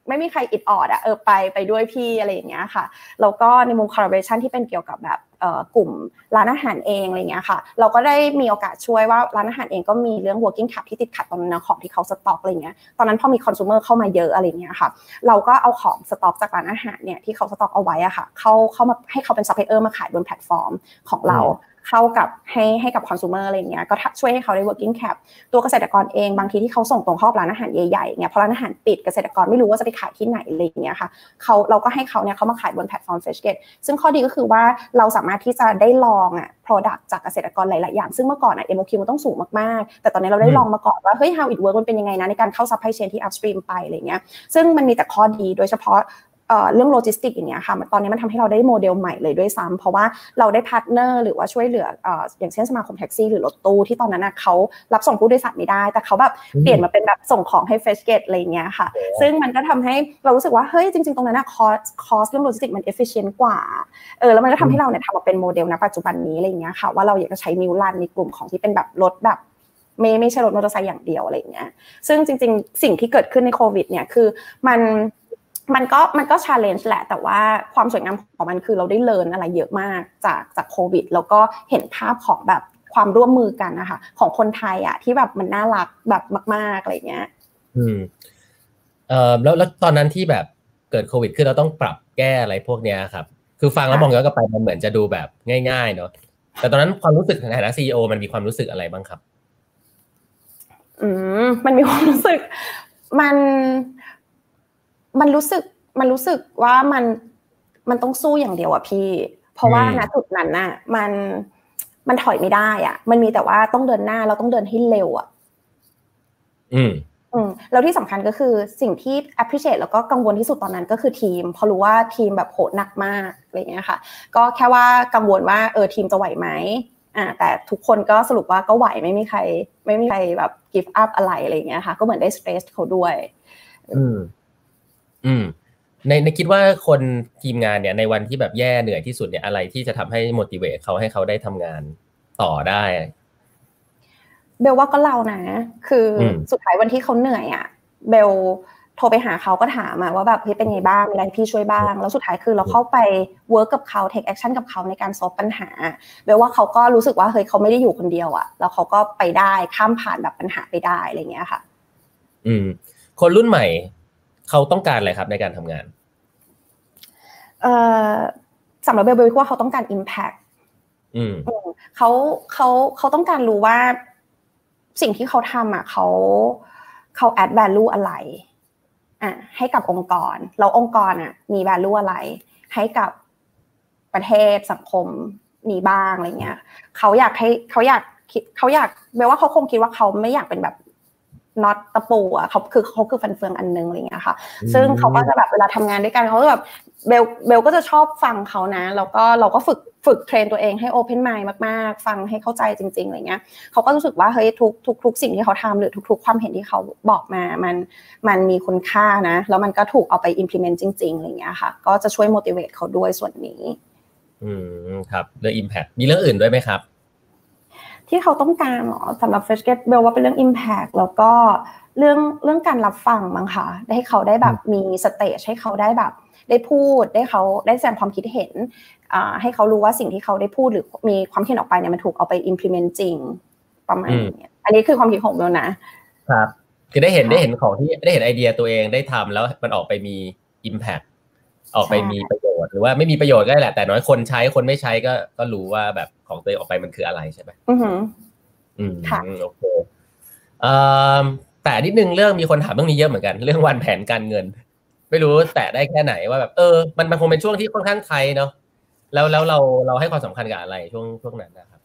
ไม่มีใครอิดออดอ่ะเออไปไปด้วยพี่อะไรอย่างเงี้ยค่ะแล้วก็ในมุม collaboration ที่เป็นเกี่ยวกับแบบเอ่อกลุ่มร้านอาหารเองอะไรเงี้ยค่ะเราก็ได้มีโอกาสช่วยว่าร้านอาหารเองก็มีเรื่อง working cap ที่ติดขัดตอนนั้นของที่เขาสต็อกอะไรเงี้ยตอนนั้นพอมี consumer เข้ามาเยอะอะไรเงี้ยค่ะเราก็เอาของสต็อกจากร้านอาหารเนี่ยที่เขาสต็อกเอาไว้อะค่ะเข้าเข้ามาให้เขาเป็น supplier มาขายบนแพลตฟอร์มของเราเข้ากับให้ให้กับคอน sumer อะไรอย่างเงี้ยก็ช่วยให้เขาได้ working cap ตัวเกษตรกรเองบางทีที่เขาส่งตรงเข้าร้านอาหารใหญ่ๆเนี่ยพอร้านอาหารปิดเกษตรกรไม่รู้ว่าจะไปขายที่ไหนอะไรอย่างเงี้ยค่ะเขาเราก็ให้เขาเนี่ยเขามาขายบนแพลตฟอร์ม Freshgate ซึ่งข้อดีก็คือว่าเราสามารถที่จะได้ลองอ่ะ product จากเกษตรกรหลายๆอย่างซึ่งเมื่อก่อนอ่ะ เอ็ม โอ คิว มันต้องสูงมากๆแต่ตอนนี้เราได้ลองมาก่อนว่าเฮ้ย how it work มันเป็นยังไงนะในการเข้า supply chain ที่ upstream ไปอะไรเงี้ยซึ่งมันมีแต่ข้อดีโดยเฉพาะเอ่อเรื่องโลจิสติกอย่างเงี้ยค่ะตอนนี้มันทำให้เราได้โมเดลใหม่เลยด้วยซ้ำเพราะว่าเราได้พาร์ทเนอร์หรือว่าช่วยเหลือเอ่ออย่างเช่นสมาคมแท็กซี่หรือรถตู้ที่ตอนนั้นน่ะเขารับส่งผู้โดยสารไม่ได้แต่เขาแบบเปลี่ยนมาเป็นแบบส่งของให้ Freshgate อะไรอย่างเงี้ยค่ะซึ่งมันก็ทำให้เรารู้สึกว่าเฮ้ยจริงๆตรงนั้นน่ะคอสคอสเรื่องโลจิสติกมัน efficient กว่าเออแล้วมันก็ทำให้เราเนี่ยทำมาเป็นโมเดลณปัจจุบันนี้อะไรอย่างเงี้ยค่ะว่าเราอยากจะใช้มิวลันในกลุ่มของที่เป็นแบบรถแบบไม่ไม่ใช่รถมอเตอร์ไซค์อย่างเดียวอะไรอย่างเงี้ยซึ่งจริงๆสิ่งที่เกิดขึ้นในโควิดเนี่ยคือมันมันก็มันก็ challenge แหละแต่ว่าความสวยงามของมันคือเราได้เรียนอะไรเยอะมากจากจากโควิดแล้วก็เห็นภาพของแบบความร่วมมือกันนะคะของคนไทยอ่ะที่แบบมันน่ารักแบบมากๆอะไรเงี้ยอืมเอ่อแล้วแล้วตอนนั้นที่แบบเกิดโควิดขึ้นเราต้องปรับแก้อะไรพวกเนี้ยครับคือฟังแล้วมองย้อนกลับไปมันเหมือนจะดูแบบง่ายๆเนาะแต่ตอนนั้นความรู้สึกในฐานะ ซี อี โอ มันมีความรู้สึกอะไรบ้างครับอืมมันมีความรู้สึกมันมันรู้สึกมันรู้สึกว่ามันมันต้องสู้อย่างเดียวอ่ะพี่เพราะว่าณจุดนั้นน่ะมันมันถอยไม่ได้อ่ะมันมีแต่ว่าต้องเดินหน้าเราต้องเดินให้เร็วอ่ะอืมอืมแล้วที่สำคัญก็คือสิ่งที่ appreciate แล้วก็กังวลที่สุดตอนนั้นก็คือทีมพอรู้ว่าทีมแบบโหดหนักมากอะไรอย่างเงี้ยค่ะก็แค่ว่ากังวลว่าเออทีมจะไหวไหมอ่าแต่ทุกคนก็สรุปว่าก็ไหวไม่มีใครไม่มีใครแบบ give up อะไรอะไรอย่างเงี้ยค่ะก็เหมือนได้ stress เขาด้วยอืมอืมในในคิดว่าคนทีมงานเนี่ยในวันที่แบบแย่เหนื่อยที่สุดเนี่ยอะไรที่จะทำให้ motivate เขาให้เขาได้ทำงานต่อได้เบลว่าก็เรานะคือสุดท้ายวันที่เขาเหนื่อยอ่ะเบลโทรไปหาเขาก็ถามมาว่าแบบเฮ้ยเป็นไงบ้างมีอะไรพี่ช่วยบ้างแล้วสุดท้ายคือเราเข้าไปเวิร์กกับเขา take action กับเขาในการซอฟปัญหาเบลว่าเขาก็รู้สึกว่าเฮ้ยเขาไม่ได้อยู่คนเดียวอ่ะแล้วเขาก็ไปได้ข้ามผ่านแบบปัญหาไปได้อะไรเงี้ยค่ะอืมคนรุ่นใหม่เขาต้องการอะไรครับในการทำงานเอ่อสำหรับเบลเบลว่าเขาต้องการ impact อืมเขาเขาเขาต้องการรู้ว่าสิ่งที่เขาทำอ่ะเขาเขา add value อะไรอ่ะให้กับองค์กรแล้วองค์กรอ่ะมี value อะไรให้กับประเทศสังคมนี้บ้างอะไรเงี้ยเขาอยากให้เขาอยากคิดเขาอยากแปลว่าเขาคงคิดว่าเขาไม่อยากเป็นแบบน็อตตะปูอ่ะเขาคือเขาคือฟันเฟืองอันนึงอะไรเงี้ยค่ะซึ่งเขาก็จะแบบเวลาทำงานด้วยกันเขาก็แบบเบลเบลก็จะชอบฟังเขานะแล้วก็เราก็ฝึกฝึกเทรนตัวเองให้ open mind มากๆฟังให้เข้าใจจริงๆอะไรเงี้ยเขาก็รู้สึกว่าเฮ้ยทุกทุกทุกสิ่งที่เขาทำหรือทุกๆความเห็นที่เขาบอกมามันมันมีคุณค่านะแล้วมันก็ถูกเอาไป implement จริงๆอะไรเงี้ยค่ะก็จะช่วย motivate เขาด้วยส่วนนี้อืมครับเรื่อง impact มีเรื่องอื่นด้วยไหมครับที่เขาต้องการหรอสำหรับ Freshgate เบลว่าเป็นเรื่อง impact แล้วก็เรื่องเรื่องการรับฟังมั้งค่ะให้เขาได้แบบมีสเตจให้เขาได้แบบได้พูดได้เขาได้แสดงความคิดเห็นอ่าให้เขารู้ว่าสิ่งที่เขาได้พูดหรือมีความคิดเห็นออกไปเนี่ยมันถูกเอาไป implement จริงประมาณนี้อันนี้คือความคิดของเบลนะครับคือได้เห็นได้เห็นของที่ได้เห็นไอเดียตัวเองได้ทำแล้วมันออกไปมี impact ออกไปมีประโยชน์หรือว่าไม่มีประโยชน์ก็ได้แหละแต่น้อยคนใช้คนไม่ใช้ก็ก็รู้ว่าแบบของตัวเองออกไปมันคืออะไรใช่ไหมอือหืออืมโอเคเอ่อแต่นิดนึงเรื่องมีคนถามเรื่องนี้เยอะเหมือนกันเรื่องวางแผนการเงินไม่รู้แต่ได้แค่ไหนว่าแบบเออมันมันคงเป็นช่วงที่ค่อนข้างไทยเนาะแล้วแล้วเราเราให้ความสำคัญกับอะไรช่วงช่วงนั้นนะครับ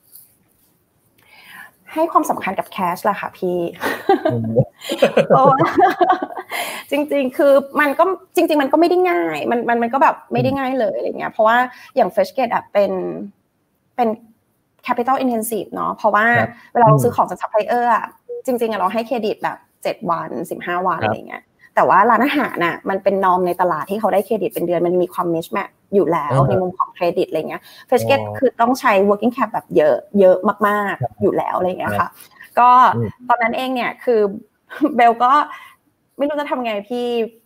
ให้ความสำคัญกับแคชแหละค่ะพี่จริงๆคือมันก็จริงๆมันก็ไม่ได้ง่ายมันมันมันก็แบบไม่ได้ง่ายเลยอะไรเงี้ยเพราะว่าอย่าง Freshgate อ่ะเป็นเป็น capital intensive เนาะเพราะว่าเวลาเราซื้อของจาก supplier อ่ะจริงๆอ่ะเราให้เครดิตแบบเจ็ดวันสิบห้าวันอะไรเงี้ยแต่ว่าร้านอาหารน่ะมันเป็นนอร์มในตลาดที่เขาได้เครดิตเป็นเดือนมันมีความ mismatch อยู่แล้วในมุมของเครดิตอะไรเงี้ย Freshgate คือต้องใช้ working cap แบบเยอะเยอะมากๆอยู่แล้วอะไรเงี้ยค่ะก็ตอนนั้นเองเนี่ยคือเบลก็ไม่รู้จะทำไงพี่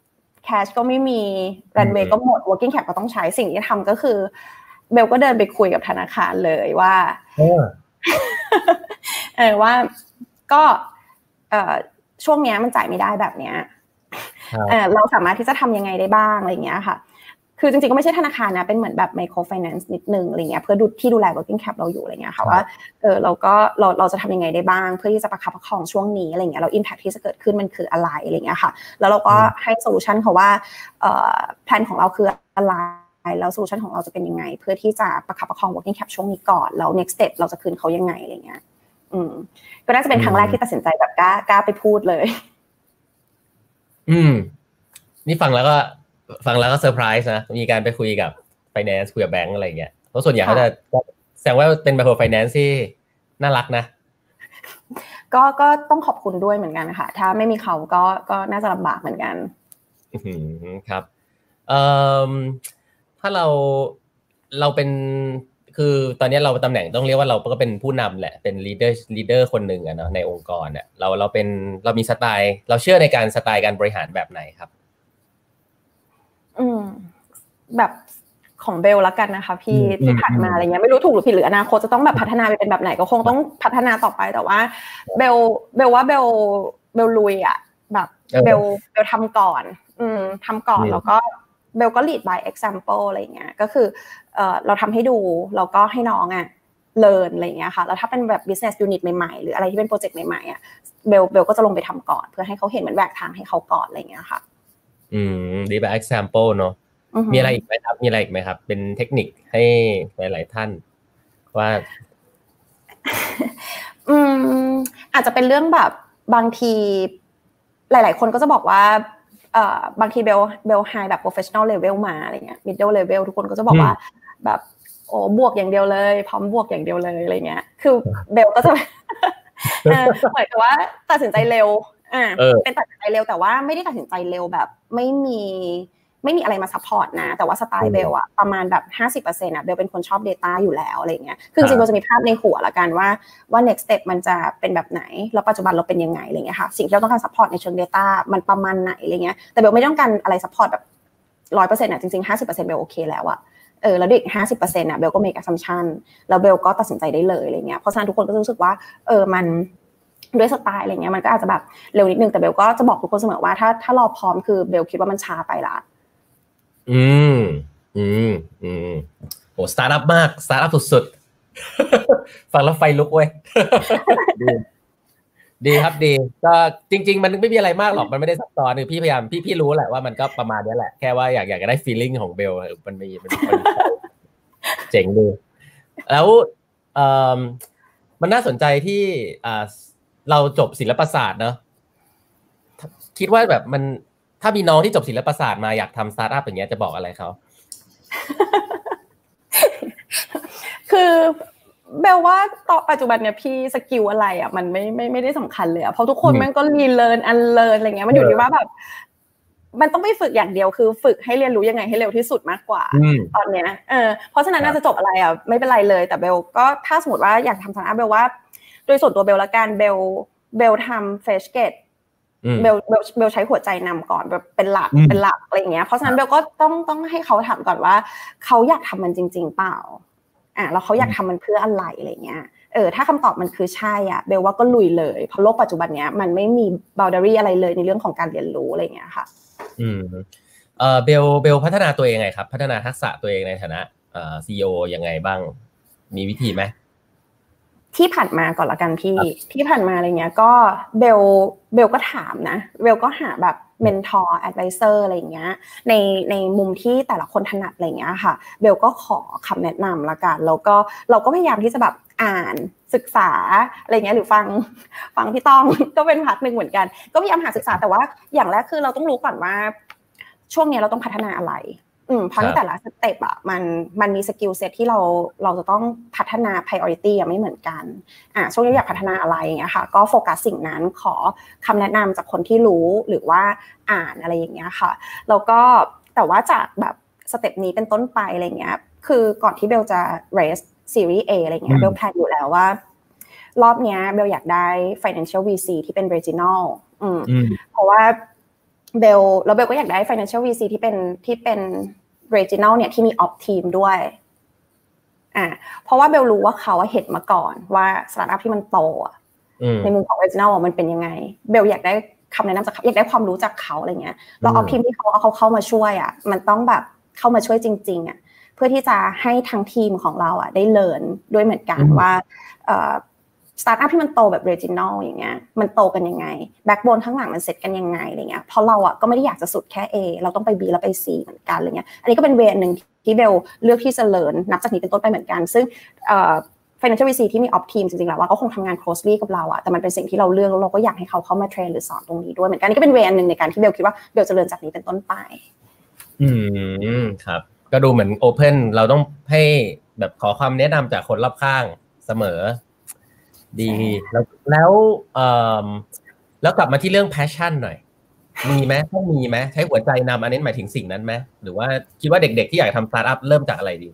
cash ก็ไม่มี runway ก็หมด working cap ก็ต้องใช้สิ่งที่ทำก็คือเบลก็เดินไปคุยกับธนาคารเลยว่าเออ เออว่าก็เอ่อช่วงเนี้ยมันจ่ายไม่ได้แบบเนี้ยเออเราสามารถที่จะทำยังไงได้บ้างอะไรอย่างเงี้ยค่ะคือจริงๆก็ไม่ใช่ธนาคารนะเป็นเหมือนแบบ micro finance นิดนึงอะไรเงี้ยเพื่อดูที่ดูแล working cap เราอยู่อะไรเงี้ยค่ะว่าเออเราก็เราเราจะทำยังไงได้บ้างเพื่อที่จะประคับประคองช่วงนี้อะไรเงี้ยแล้ว impact ที่จะเกิดขึ้นมันคืออะไรอะไรเงี้ยค่ะแล้วเราก็ให้ solution เขาว่าเอ่อแผนของเราคืออะไรแล้ว solution ของเราจะเป็นยังไงเพื่อที่จะประคับประคอง working cap ช่วงนี้ก่อนแล้ว next step เราจะคืนเขายังไงอะไรเงี้ยอืมก็น่าจะเป็นครั้งแรกที่ตัดสินใจแบบกล้ากล้าไปพูดเลยอืมนี่ฟังแล้วก็ฟังแล้วก็เซอร์ไพรส์นะมีการไปคุยกับ finance คุยกับแบงก์อะไรเงี้ยเพราะส่วนใหญ่เขาจะแสดงว่าเป็น micro finance ที่น่ารักนะก็ก็ต้องขอบคุณด้วยเหมือนกันค่ะถ้าไม่มีเขาก็ก็น่าจะลำบากเหมือนกันครับเอ่อถ้าเราเราเป็นคือตอนนี้เราตำแหน่งต้องเรียกว่าเราก็เป็นผู้นำแหละเป็น leader leader คนหนึ่งอะเนาะในองค์กรเนี่ยเราเราเป็นเรามีสไตล์เราเชื่อในการสไตล์การบริหารแบบไหนครับอืมแบบของเบลละกันนะคะพี่ที่ผ่านมาอะไรเงี้ยไม่รู้ถูกหรือผิดหรืออนาคตจะต้องแบบพัฒนาไปเป็นแบบไหนก็คงต้องพัฒนาต่อไปแต่ว่าเบลเบลว่าเบลเบลลุยอ่ะแบบเบลเบลทำก่อนอืมทำก่อนแล้วก็เบลก็ lead by example อะไรเงี้ยก็คือเอ่อเราทำให้ดูแล้วก็ให้น้องอ่ะเรียนอะไรเงี้ยค่ะแล้วถ้าเป็นแบบ business unit ใหม่ๆหรืออะไรที่เป็นโปรเจกต์ใหม่ๆอ่ะเบลเบลก็จะลงไปทำก่อนเพื่อให้เขาเห็นเหมือนแหวกทางให้เขาก่อนอะไรเงี้ยค่ะอืม lead by example เนาะมีอะไรอีกไหมครับมีอะไรอีกไหมครับเป็นเทคนิคให้หลายๆท่านว่าอืมอาจจะเป็นเรื่องแบบบางทีหลายๆคนก็จะบอกว่าเอ่อบางทีเบลเบลไฮแบบ professional level มาอะไรเงี้ย middle level ทุกคนก็จะบอกว่าแบบโอ้บวกอย่างเดียวเลยพร้อมบวกอย่างเดียวเลยอะไรเงี้ยคือเบลก็จะเออเหมือนกับว่าตัดสินใจเร็วอ่าเป็นตัดสินใจเร็วแต่ว่าไม่ได้ตัดสินใจเร็วแบบไม่มีไม่มีอะไรมาซัพพอร์ตนะแต่ว่าสไตล์เบลอะประมาณแบบ ห้าสิบเปอร์เซ็นต์ อะเบลเป็นคนชอบ data อยู่แล้วอะไรเงี้ยคือจริงๆเราจะมีภาพในหัวละกันว่าว่า next step มันจะเป็นแบบไหนแล้วปัจจุบันเราเป็นยังไงอะไรเงี้ยค่ะสิ่งที่เราต้องการซัพพอร์ตในเชิง data มันประมาณไหนอะไรเงี้ยแต่เบลไม่ต้องการอะไรซัพพอร์ตแบบ หนึ่งร้อยเปอร์เซ็นต์ อะจริงๆ ห้าสิบเปอร์เซ็นต์ เบลโอเคแล้วอะเออแล้วเด็ก ห้าสิบเปอร์เซ็นต์ อะเบลก็ make assumption แล้วเบลก็ตัดสินใจได้เลยอะไรเงี้ยเพราะฉะนั้นทุกคนก็รู้สึกว่าเออมันด้วยสไตล์อะไรเงี้ยมันก็อาจจะแบบเร็วนิดนึงแต่เบลก็จะบอกทุกคนเสมอว่าถ้าถ้ารอพร้อมคือเบลคิดว่ามันช้าไปละอืมอืมอืมโอ้สตาร์ทอัพมากสตาร์ทอัพสุดๆฟังแล้วไฟลุกเว้ยดีดีครับดีก็จริงๆมันไม่มีอะไรมากหรอกมันไม่ได้ซับซ้อนคือพี่พยายามพี่พี่รู้แหละว่ามันก็ประมาณนี้แหละแค่ว่าอยากอยากจะได้ feeling ของเบลมันมีมันเจ๋งดีแล้วเอ่อมันน่าสนใจที่อ่าเราจบศิลปศาสตร์เนอะคิดว่าแบบมันถ้ามีน้องที่จบศิลปศาสตร์มาอยากทำสตาร์ทอัพอย่างเงี้ยจะบอกอะไรเขาคือเบลว่าตอนปัจจุบันเนี่ยพี่สกิลอะไรอ่ะมันไม่ไม่ไม่ได้สำคัญเลยอ่ะเพราะทุกคนแม่งก็รีเลิร์นอันเลิร์นอะไรเงี้ยมันอยู่ที่ว่าแบบมันต้องไปฝึกอย่างเดียวคือฝึกให้เรียนรู้ยังไงให้เร็วที่สุดมากกว่าตอนเนี้ยเออเพราะฉะนั้นน่าจะจบอะไรอ่ะไม่เป็นไรเลยแต่เบลก็ถ้าสมมติว่าอยากทำสตาร์ทอัพเบลว่าโดยส่วนตัวเบลละกันเบลเบลทำเฟรชเกตเบลเบลเบลใช้หัวใจนำก่อนแบบเป็นหลักเป็นหลักอะไรอย่างเงี้ยเพราะฉะนั้นเบลก็ต้องต้องให้เขาถามก่อนว่าเขาอยากทำมันจริงๆเปล่าอ่ะแล้วเขาอยากทำมันเพื่ออะไรอะไรเงี้ยเออถ้าคำตอบมันคือใช่อ่ะเบลว่าก็ลุยเลยเพราะโลกปัจจุบันเนี้ยมันไม่มี boundary อะไรเลยในเรื่องของการเรียนรู้อะไรเงี้ยค่ะอืมเอ่อเบลเบลพัฒนาตัวเองไงครับพัฒนาทักษะตัวเองในฐานะเอ่อ ซี อี โอ ยังไงบ้างมีวิธีไหมที่ผ่านมาก่อนละกันพี่ที่ผ่านมาอะไรเงี้ยก็เบลเบลก็ถามนะเบลก็หาแบบเมนทอร์แอดไวเซอร์อะไรเงี้ยในในมุมที่แต่ละคนถนัดอะไรเงี้ยค่ะเบลก็ขอคำแนะนำละกันแล้วก็เราก็พยายามที่จะแบบอ่านศึกษาอะไรเงี้ยหรือฟังฟังพี่ต้องก็เป็นพาร์ทนึงเหมือนกันก็พยายามหาศึกษาแต่ว่าอย่างแรกคือเราต้องรู้ก่อนว่าช่วงนี้เราต้องพัฒนาอะไรอืมเพราะในแต่ละสเต็ปอ่ะมันมันมีสกิลเซ็ตที่เราเราจะต้องพัฒนา priority อ่ะไม่เหมือนกันอ่ะช่วงนี้อยากพัฒนาอะไรอย่างเงี้ยค่ะก็โฟกัสสิ่งนั้นขอคำแนะนำจากคนที่รู้หรือว่าอ่านอะไรอย่างเงี้ยค่ะแล้วก็แต่ว่าจากแบบสเต็ปนี้เป็นต้นไปอะไรเงี้ยคือก่อนที่เบลจะ raise series A อะไรเงี้ยเบลแพลนอยู่แล้วว่ารอบเนี้ยเบลอยากได้ financial วี ซี ที่เป็น regional อืมเพราะว่าเบลแล้วเบลก็อยากได้ financial วี ซี ที่เป็นที่เป็น regional เนี่ยที่มี op team ด้วยอ่าเพราะว่าเบลรู้ว่าเขาเห็นมาก่อนว่าสตาร์ทอัพที่มันโตในมุมของ regional มันเป็นยังไงเบลอยากได้คำแนะนำจากเขาอยากได้ความรู้จากเขาอะไรเงี้ยแล้ว op team ที่เขาเอาเขาเข้ามาช่วยอ่ะมันต้องแบบเข้ามาช่วยจริงๆอ่ะเพื่อที่จะให้ทั้งทีมของเราอ่ะได้เรียนด้วยเหมือนกันว่าเอ่อสตาร์ทอัพที่มันโตแบบ regional อย่างเงี้ยมันโตกันยังไงแบ็คโบนข้างหลังมันเสร็จกันยังไงอะไรเงี้ยเพราะเราอ่ะก็ไม่ได้อยากจะสุดแค่ A เราต้องไป B แล้วไป C เหมือนกันอะไรเงี้ยอันนี้ก็เป็นเวนึงที่เบลเลือกที่จะเรียนนับจากนี้เป็นต้นไปเหมือนกันซึ่งเอ่อ financial วี ซี ที่มี op team จริงๆแล้วว่าเขาคงทำงาน closely กับเราอ่ะแต่มันเป็นสิ่งที่เราเลือกแล้วเราก็อยากให้เขาเข้ามาเทรนหรือสอนตรงนี้ด้วยเหมือนกันนี่ก็เป็นเวนึงในการที่เบลคิดว่าเบลจะเรียนจากนี้เป็นต้นไปอืมครับก็ดูเหมือน open เราต้องให้แบบขอความแนะนำจากคนรอบข้างเสมอดีแล้วแล้วเอ่อแล้วกลับมาที่เรื่อง passion หน่อยมีไหมต้องมีไหมใช้หัวใจนำอันนี้หมายถึงสิ่งนั้นไหมหรือว่าคิดว่าเด็กๆที่อยากทำสตาร์ทอัพเริ่มจากอะไรดี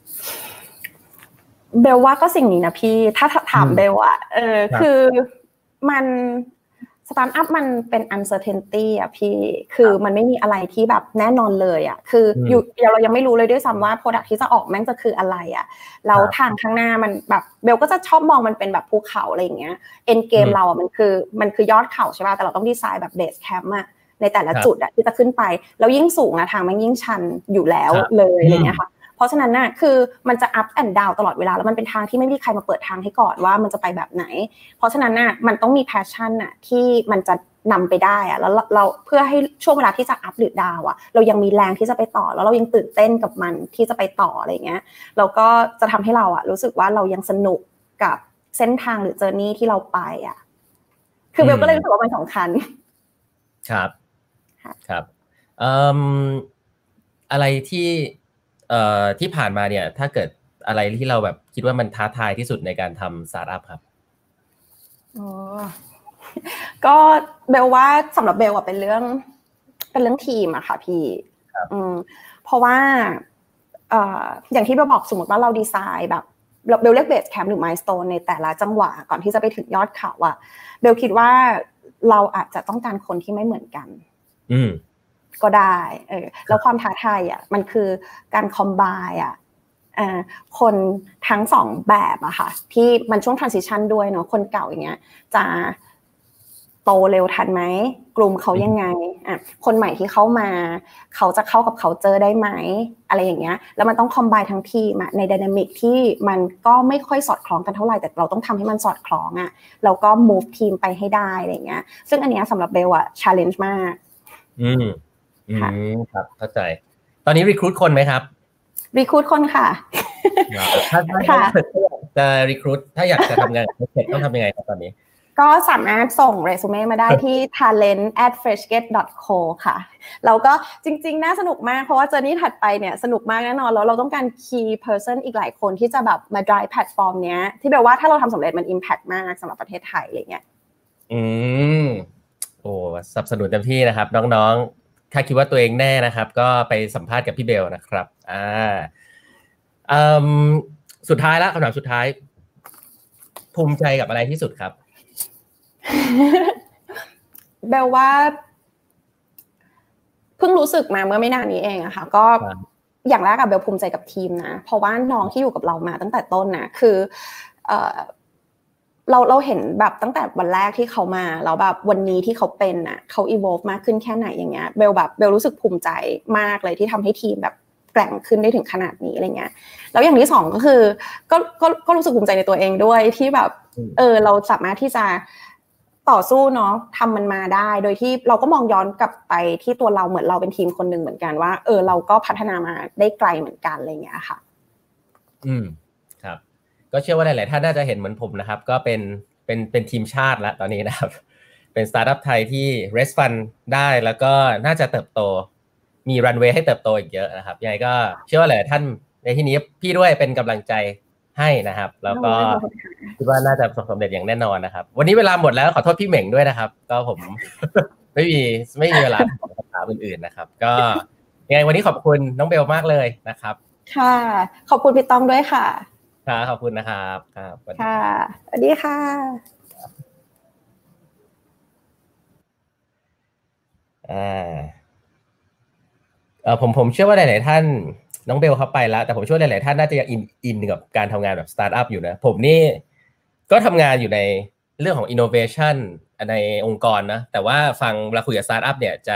เบลว่าก็สิ่งนี้นะพี่ถ้าถามเบลอะเออคือมันสตาร์ทอัพมันเป็น uncertainty อ่ะพี่คือมันไม่มีอะไรที่แบบแน่นอนเลยอ่ะคืออยู่เรายังไม่รู้เลยด้วยซ้ำว่า product ที่จะออกแม่งจะคืออะไรอ่ะแล้วทางข้างหน้ามันแบบเบลก็จะชอบมองมันเป็นแบบภูเขาอะไรอย่างเงี้ย end game เราอ่ะมันคือมันคือยอดเขาใช่ป่ะแต่เราต้องดีไซน์แบบ base camp อ่ะในแต่ละจุดอ่ะที่จะขึ้นไปแล้วยิ่งสูงนะทางมันยิ่งชันอยู่แล้วเลยอะไรเงี้ยค่ะเพราะฉะนั้นน่ะคือมันจะ up and down ตลอดเวลาแล้วมันเป็นทางที่ไม่มีใครมาเปิดทางให้ก่อนว่ามันจะไปแบบไหนเพราะฉะนั้นน่ะมันต้องมี passion น่ะที่มันจะนำไปได้อะแล้วเราเพื่อให้ช่วงเวลาที่จะ up หรือ down อ่ะเรายังมีแรงที่จะไปต่อแล้วเรายังตื่นเต้นกับมันที่จะไปต่ออะไรเงี้ยแล้วก็จะทำให้เราอ่ะรู้สึกว่าเรายังสนุกกับเส้นทางหรือ journey ที่เราไปอ่ะคือเบลก็เลยรู้สึกว่ามันสำคัญครับครับเอ่ออะไรที่เอ่อที่ผ่านมาเนี่ยถ้าเกิดอะไรที่เราแบบคิดว่ามันท้าทายที่สุดในการทำสตาร์ทอัพครับอ๋อก็เบลว่าสำหรับเบลอะเป็นเรื่องเป็นเรื่องทีมอะค่ะพี่อืมเพราะว่าเอ่ออย่างที่เบลบอกสมมติว่าเราดีไซน์แบบเบลเรียกเบสแคมป์หรือมายสโตนในแต่ละจังหวะก่อนที่จะไปถึงยอดเขาอะเบลคิดว่าเราอาจจะต้องการคนที่ไม่เหมือนกันอืมก็ได้เออแล้วความท้าทายอ่ะมันคือการคอมไบน์อ่ะเอ่อคนทั้งสองแบบอะค่ะที่มันช่วง transition ด้วยเนาะคนเก่าอย่างเงี้ยจะโตเร็วทันไหมกลุ่มเขายังไงอ่ะคนใหม่ที่เข้ามาเขาจะเข้ากับ culture ได้ไหมอะไรอย่างเงี้ยแล้วมันต้องคอมไบน์ทั้งทีมใน dynamic ที่มันก็ไม่ค่อยสอดคล้องกันเท่าไหร่แต่เราต้องทำให้มันสอดคล้องอ่ะแล้วก็ move ทีมไปให้ได้อะไรเงี้ยซึ่งอันเนี้ยสำหรับเบลอะ challenge มากอืมอืมครับเข้าใจตอนนี้รีครูทคนไหมครับรีครูทคนค่ะถ้าถ้าจะรีครูทถ้าอยากจะทำงานกับเทคต้องทำยังไงครับตอนนี้ก็สามารถส่งเรซูเม่มาได้ที่ talent at freshget dot co ค่ะแล้วก็จริงๆน่าสนุกมากเพราะว่าเจอร์นี่ถัดไปเนี่ยสนุกมากแน่นอนแล้วเราต้องการ key person อีกหลายคนที่จะแบบมา drive แพลตฟอร์มเนี้ยที่แบบว่าถ้าเราทำสำเร็จมัน impact มากสำหรับประเทศไทยอะไรเงี้ยอืมโอ้สนับสนุนเต็มที่นะครับน้องๆถ้าคิดว่าตัวเองแน่นะครับก็ไปสัมภาษณ์กับพี่เบลนะครับอ่าอืมสุดท้ายแล้วคำถามสุดท้ายภูมิใจกับอะไรที่สุดครับเบลว่าเพิ่งรู้สึกมาเมื่อไม่นานนี้เองอะค่ะก็อย่างแรกอะเบลภูมิใจกับทีมนะเพราะว่าน้องที่อยู่กับเรามาตั้งแต่ต้นนะคือเอ่อเราเราเห็นแบบตั้งแต่วันแรกที่เขามาแล้วแบบวันนี้ที่เขาเป็นน่ะเขา evolve มากขึ้นแค่ไหนอย่างเงี้ยเบลแบบเบลรู้สึกภูมิใจมากเลยที่ทำให้ทีมแบบแกร่งขึ้นได้ถึงขนาดนี้อะไรเงี้ยแล้วอย่างที่สองก็คือก็ก็ก็รู้สึกภูมิใจในตัวเองด้วยที่แบบเออเราสามารถที่จะต่อสู้เนาะทำมันมาได้โดยที่เราก็มองย้อนกลับไปที่ตัวเราเหมือนเราเป็นทีมคนหนึ่งเหมือนกันว่าเออเราก็พัฒนามาได้ไกลเหมือนกันอะไรเงี้ยค่ะอืมครับก็เชื่อว่าหลายๆท่านน่าจะเห็นเหมือนผมนะครับก็เป็นเป็นเป็นทีมชาติแล้วตอนนี้นะครับเป็นสตาร์ทอัพไทยที่ raise fund ได้แล้วก็น่าจะเติบโตมีรันเวย์ให้เติบโตอีกเยอะนะครับยังไงก็เชื่อว่าหลายท่านในที่นี้พี่ด้วยเป็นกำลังใจให้นะครับแล้วก็คิดว่าน่าจะประสบความสำเร็จอย่างแน่นอนนะครับวันนี้เวลาหมดแล้วขอโทษพี่เหม่งด้วยนะครับก็ผมไม่มีไม่มีเวลาถามคำถามอื่นๆนะครับก็ยังไงวันนี้ขอบคุณน้องเบลมากเลยนะครับค่ะขอบคุณพี่ต้องด้วยค่ะครับขอบคุณนะครับครับค่ะสวัสดีค่ะอ่าเออผมผมเชื่อว่าหลายๆท่านน้องเบลเขาไปแล้วแต่ผมเชื่อว่าหลายๆท่านน่าจะยังอินอินกับการทำงานแบบสตาร์ทอัพอยู่นะผมนี่ก็ทำงานอยู่ในเรื่องของ innovation ในองค์กรนะแต่ว่าฟังเวลาคุยกับสตาร์ทอัพเนี่ยจะ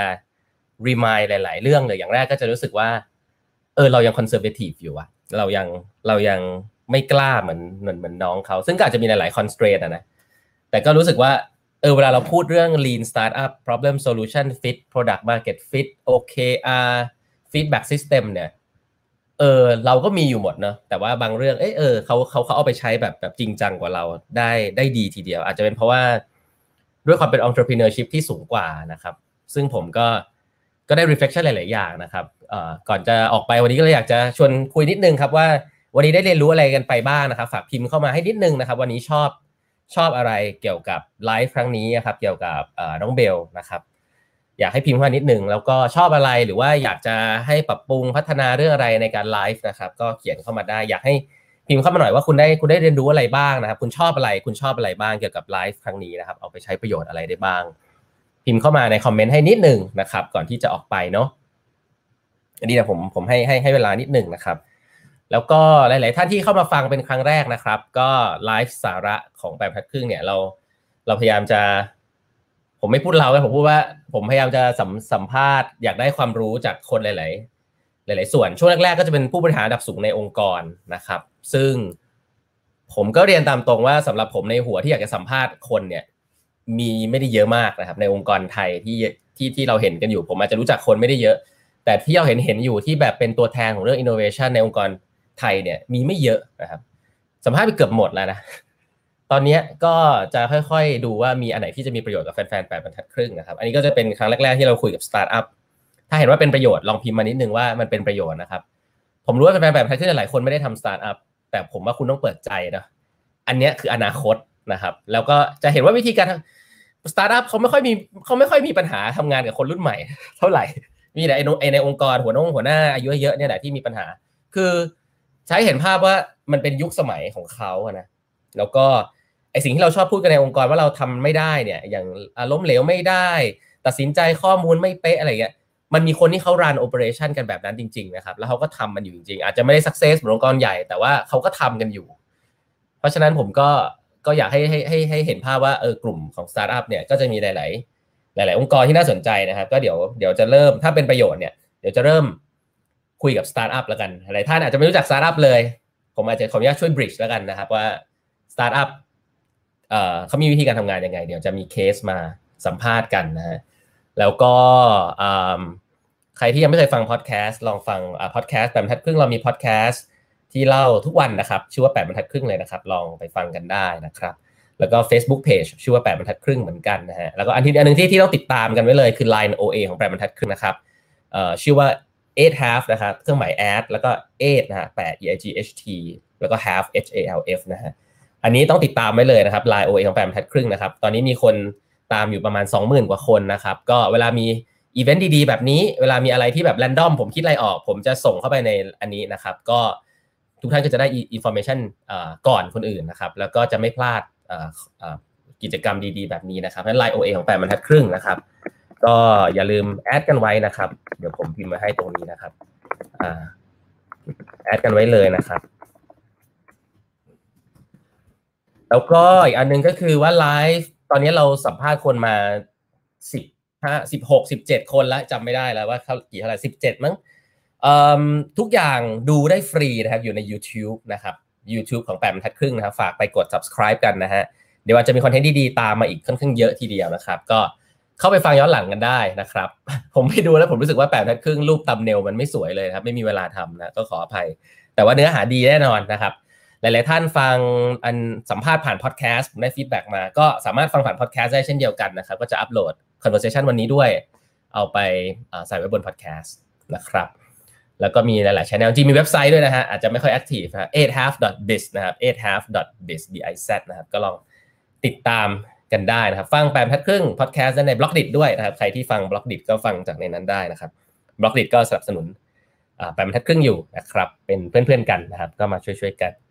remind หลายๆเรื่องเลยอย่างแรกก็จะรู้สึกว่าเออเรายัง conservative อยู่อะเรายังเรายังไม่กล้าเหมือนเหมือนเหมือนน้องเขาซึ่งก็อาจจะมีหลายๆ constraint อะนะแต่ก็รู้สึกว่าเออเวลาเราพูดเรื่อง lean startup problem solution fit product market fit โอ เค อาร์ feedback system เนี่ยเออเราก็มีอยู่หมดเนอะแต่ว่าบางเรื่องเออเออเขาเขาเขาเอาไปใช้แบบแบบจริงจังกว่าเราได้ได้ดีทีเดียวอาจจะเป็นเพราะว่าด้วยความเป็น entrepreneurship ที่สูงกว่านะครับซึ่งผมก็ก็ได้ reflection หลายๆอย่างนะครับเอ่อก่อนจะออกไปวันนี้ก็เลยอยากจะชวนคุยนิดนึงครับว่าวันนี้ได้เรียนรู้อะไรกันไปบ้างนะครับฝากพิมพ์เข้ามาให้นิดนึงนะครับวันนี้ชอบชอบอะไรเกี่ยวกับไลฟ์ครั้งนี้ครับเกี่ยวกับน้องเบลนะครับอยากให้พิมพ์เข้ามานิดนึงแล้วก็ชอบอะไรหรือว่าอยากจะให้ปรับปรุงพัฒนาเรื่องอะไรในการไลฟ์นะครับก็เขียนเข้ามาได้อยากให้พิมพ์เข้ามาหน่อยว่าคุณได้คุณได้เรียนรู้อะไรบ้างนะครับคุณชอบอะไรคุณชอบอะไรบ้างเกี่ยวกับไลฟ์ครั้งนี้นะครับเอาไปใช้ประโยชน์อะไรได้บ้างพิมพ์เข้ามาในคอมเมนต์ให้นิดนึงนะครับก่อนที่จะออกไปเนาะอันนี้เดี๋ยวผมผมให้ให้ให้เวลานิดนึงนะครับแล้วก็หลายๆท่านที่เข้ามาฟังเป็นครั้งแรกนะครับก็ไลฟ์สาระของแปดบรรทัดครึ่งเนี่ยเราเราพยายามจะผมไม่พูดเราเลยผมพูดว่าผมพยายามจะสัมสัมภาษณ์อยากได้ความรู้จากคนหลายๆหลายๆส่วนช่วงแรกๆก็จะเป็นผู้บริหารระดับสูงในองค์กรนะครับซึ่งผมก็เรียนตามตรงว่าสำหรับผมในหัวที่อยากจะสัมภาษณ์คนเนี่ยมีไม่ได้เยอะมากนะครับในองค์กรไทยที่ที่ที่เราเห็นกันอยู่ผมอาจจะรู้จักคนไม่ได้เยอะแต่ที่เราเห็นเห็นอยู่ที่แบบเป็นตัวแทนของเรื่อง innovation ในองค์กรไทยเนี่ยมีไม่เยอะนะครับสัมภาษณ์ไปเกือบหมดแล้วนะตอนนี้ก็จะค่อยๆดูว่ามีอันไหนที่จะมีประโยชน์กับแฟนๆแปดบรรทัดครึ่งนะครับอันนี้ก็จะเป็นครั้งแรกๆที่เราคุยกับสตาร์ทอัพถ้าเห็นว่าเป็นประโยชน์ลองพิมพ์มานิดนึงว่ามันเป็นประโยชน์นะครับผมรู้ว่าแฟนๆแปดบรรทัดครึ่งหลายคนไม่ได้ทำสตาร์ทอัพแต่ผมว่าคุณต้องเปิดใจนะอันนี้คืออนาคตนะครับแล้วก็จะเห็นว่าวิธีการสตาร์ทอัพเขาไม่ค่อยมีเขาไม่ค่อยมีปัญหาทำงานกับคนรุ่นใหม่เท่าไหร่มีแต่ไอ้ในองค์กรหัวน้องหัวหน้าอายุเยอะเนี่ยแหละที่มีปัญหาคือใช้เห็นภาพว่ามันเป็นยุคสมัยของเขาอะนะแล้วก็ไอสิ่งที่เราชอบพูดกันในองค์กรว่าเราทำไม่ได้เนี่ยอย่างล้มเหลวไม่ได้ตัดสินใจข้อมูลไม่เป๊ะอะไรเงี้ยมันมีคนที่เขารันโอเปอเรชั่นกันแบบนั้นจริงๆนะครับแล้วเขาก็ทำมันอยู่จริงๆอาจจะไม่ได้สักเซสเหมือนองค์กรใหญ่แต่ว่าเขาก็ทำกันอยู่เพราะฉะนั้นผมก็ก็อยากให้ให้ให้ให้เห็นภาพว่าเออกลุ่มของสตาร์ทอัพเนี่ยก็จะมีหลายๆหลายๆองค์กรที่น่าสนใจนะครับก็เดี๋ยวเดี๋ยวจะเริ่มถ้าเป็นประโยชน์เนี่ยเดี๋ยวจะเริ่มคุยกับสตาร์ทอัพแล้วกันหลายท่านอาจจะไม่รู้จักสตาร์ทอัพเลยผมอาจจะขออนุญาตช่วยบริดจ์แล้วกันนะครับว่าสตาร์ทอัพเอ่อเขามีวิธีการทำงานยังไงเดี๋ยวจะมีเคสมาสัมภาษณ์กันนะฮะแล้วก็ใครที่ยังไม่เคยฟังพอดแคสต์ลองฟังพอดแคสต์แปดบรรทัดครึ่งเรามีพอดแคสต์ที่เล่าทุกวันนะครับชื่อว่าแปดบรรทัดครึ่งเลยนะครับลองไปฟังกันได้นะครับแล้วก็ Facebook Page ชื่อว่าแปดบรรทัดครึ่งเหมือนกันนะฮะแล้วก็อันที่อันนึงที่ที่ต้องติดตามกันไว้เลยคือ ไลน์ โอ เอ ของแปดบรรทัดครึ่งนะครับเอ่อชื่อว่า eight half นะครับเครื่องหมาย add แล้วก็ eight นะฮะแปด e i g h t แล้วก็ half h a l f นะฮะอันนี้ต้องติดตามไว้เลยนะครับ ไลน์ โอ เอ ของแปดบรรทัดครึ่งนะครับตอนนี้มีคนตามอยู่ประมาณ สองหมื่น กว่าคนนะครับก็เวลามีอีเวนต์ดีๆแบบนี้เวลามีอะไรที่แบบแรนดอมผมคิดอะไรออกผมจะส่งเข้าไปในอันนี้นะครับก็ทุกท่านก็จะได้อินฟอร์เมชันก่อนคนอื่นนะครับแล้วก็จะไม่พลาดกิจกรรมดีๆแบบนี้นะครับนั้น ไลน์ โอ เอ ของแปดบรรทัดครึ่งนะครับก็อย่าลืมแอดกันไว้นะครับเดี๋ยวผมพิมพ์มาให้ตรงนี้นะครับแอดกันไว้เลยนะครับแล้วก็อีกอันนึงก็คือว่าไลฟ์ตอนนี้เราสัมภาษณ์คนมาสิบห้า สิบหก สิบเจ็ดคนแล้วจำไม่ได้แล้วว่าเขากี่เท่าไหร่สิบเจ็ดมั้งทุกอย่างดูได้ฟรีนะครับอยู่ใน YouTube นะครับ YouTube ของแปดบรรทัดครึ่งนะครับฝากไปกด Subscribe กันนะฮะเดี๋ยวอาจจะมีคอนเทนต์ดีๆตามมาอีกค่อนข้างเยอะทีเดียวนะครับก็เข้าไปฟังย้อนหลังกันได้นะครับผมไปดูแล้วผมรู้สึกว่าแปดบรรทัดครึ่งรูปthumbnailมันไม่สวยเลยครับไม่มีเวลาทำนะก็ขออภัยแต่ว่าเนื้อหาดีแน่นอนนะครับหลายๆท่านฟังอันสัมภาษณ์ผ่านพอดแคสต์ผมได้ฟีดแบ็กมาก็สามารถฟังผ่านพอดแคสต์ได้เช่นเดียวกันนะครับก็จะอัปโหลด conversation วันนี้ด้วยเอาไปใส่ไว้บนพอดแคสต์นะครับแล้วก็มีหลายๆ channel จริงมีเว็บไซต์ด้วยนะฮะอาจจะไม่ค่อย active นะ eight half dot biz นะครับ eight half dot biz biz นะครับก็ลองติดตามกันได้นะครับฟังแปดบรรทัดครึ่งพอดแคสต์ใน Blockdit ด้วยนะครับใครที่ฟัง Blockdit ก็ฟังจากในนั้นได้นะครับ Blockdit ก็สนับสนุนแปดบรรทัดครึ่งอยู่นะครับเป็นเพื่อนๆกันนะครับก็มาช่วยๆกัน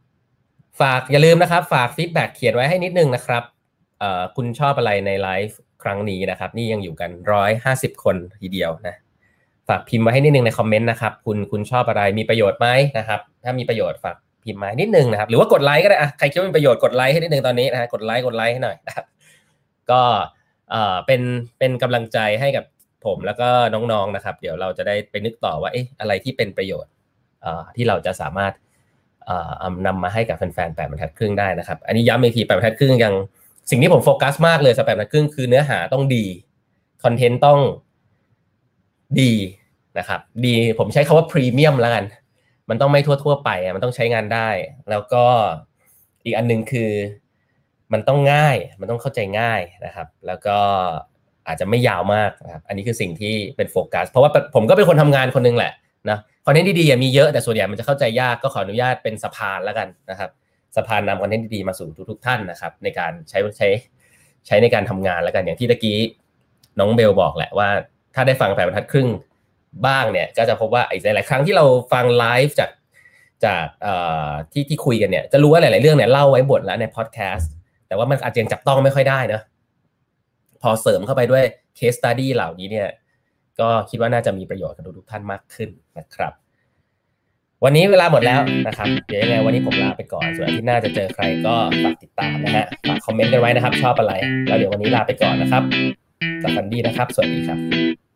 ฝากอย่าลืมนะครับฝากฟีดแบ็กเขียนไว้ให้นิดนึงนะครับเอ่อคุณชอบอะไรในไลฟ์ครั้งนี้นะครับนี่ยังอยู่กันหนึ่งร้อยห้าสิบคนทีเดียวนะฝากพิมพ์มาให้นิดนึงในคอมเมนต์นะครับคุณคุณชอบอะไรมีประโยชน์ไหมนะครับถ้ามีประโยชน์ฝากพิมพ์มานิดนึงนะครับหรือว่ากดไลค์ก็ได้อะใครคิดว่ามีประโยชน์กดไลค์ให้นิดนึงตอนนี้นะกดไลค์กดไลค์ให้หน่อยนะครับก็เอ่อเป็นเป็นกำลังใจให้กับผมแล้วก็น้องๆนะครับเดี๋ยวเราจะได้ไปนึกต่อว่าเอ๊ะอะไรที่เป็นประโยชน์เอ่อที่เราจะสามารถเอ่อนำมาให้กับแฟนๆแปดบรรทัดครึ่งได้นะครับอันนี้ย้ำอีกทีแปดบรรทัดครึ่งยังสิ่งที่ผมโฟกัสมากเลยสำหรับแปดบรรทัดครึ่งคือเนื้อหาต้องดีคอนเทนต์ต้องดีนะครับดีผมใช้คำว่าพรีเมียมแล้วกันมันต้องไม่ทั่วๆไปมันต้องใช้งานได้แล้วก็อีกอันนึงคือมันต้องง่ายมันต้องเข้าใจง่ายนะครับแล้วก็อาจจะไม่ยาวมากนะครับอันนี้คือสิ่งที่เป็นโฟกัสเพราะว่าผมก็เป็นคนทำงานคนนึงแหละนะคอนเทนต์ดีๆมีเยอะแต่ส่วนใหญ่มันจะเข้าใจยากก็ขออนุญาตเป็นสะพานแล้วกันนะครับสะพานนำคอนเทนต์ดีๆมาสู่ทุกๆท่านนะครับในการใช้ใช้ใช้ในการทำงานแล้วกันอย่างที่ตะกี้น้องเบลบอกแหละว่าถ้าได้ฟังแปดบรรทัดครึ่งบ้างเนี่ยก็จะพบว่าไอ้หลายๆครั้งที่เราฟังไลฟ์จากจากเอ่อที่ที่คุยกันเนี่ยจะรู้ว่าหลายๆเรื่องเนี่ยเล่าไว้หมดแล้วในพอดแคสต์แต่ว่ามันอาจจะยังจับต้องไม่ค่อยได้นะพอเสริมเข้าไปด้วย case study เหล่านี้เนี่ยก็คิดว่าน่าจะมีประโยชน์กับทุกท่านมากขึ้นนะครับวันนี้เวลาหมดแล้วนะครับเดี๋ยวยังไงวันนี้ผมลาไปก่อนส่วนอาทิตย์หน้าจะเจอใครก็ฝากติดตามนะฮะฝากคอมเมนต์กันไว้นะครับชอบอะไรแล้วเดี๋ยววันนี้ลาไปก่อนนะครับสวัสดีนะครับสวัสดีครับ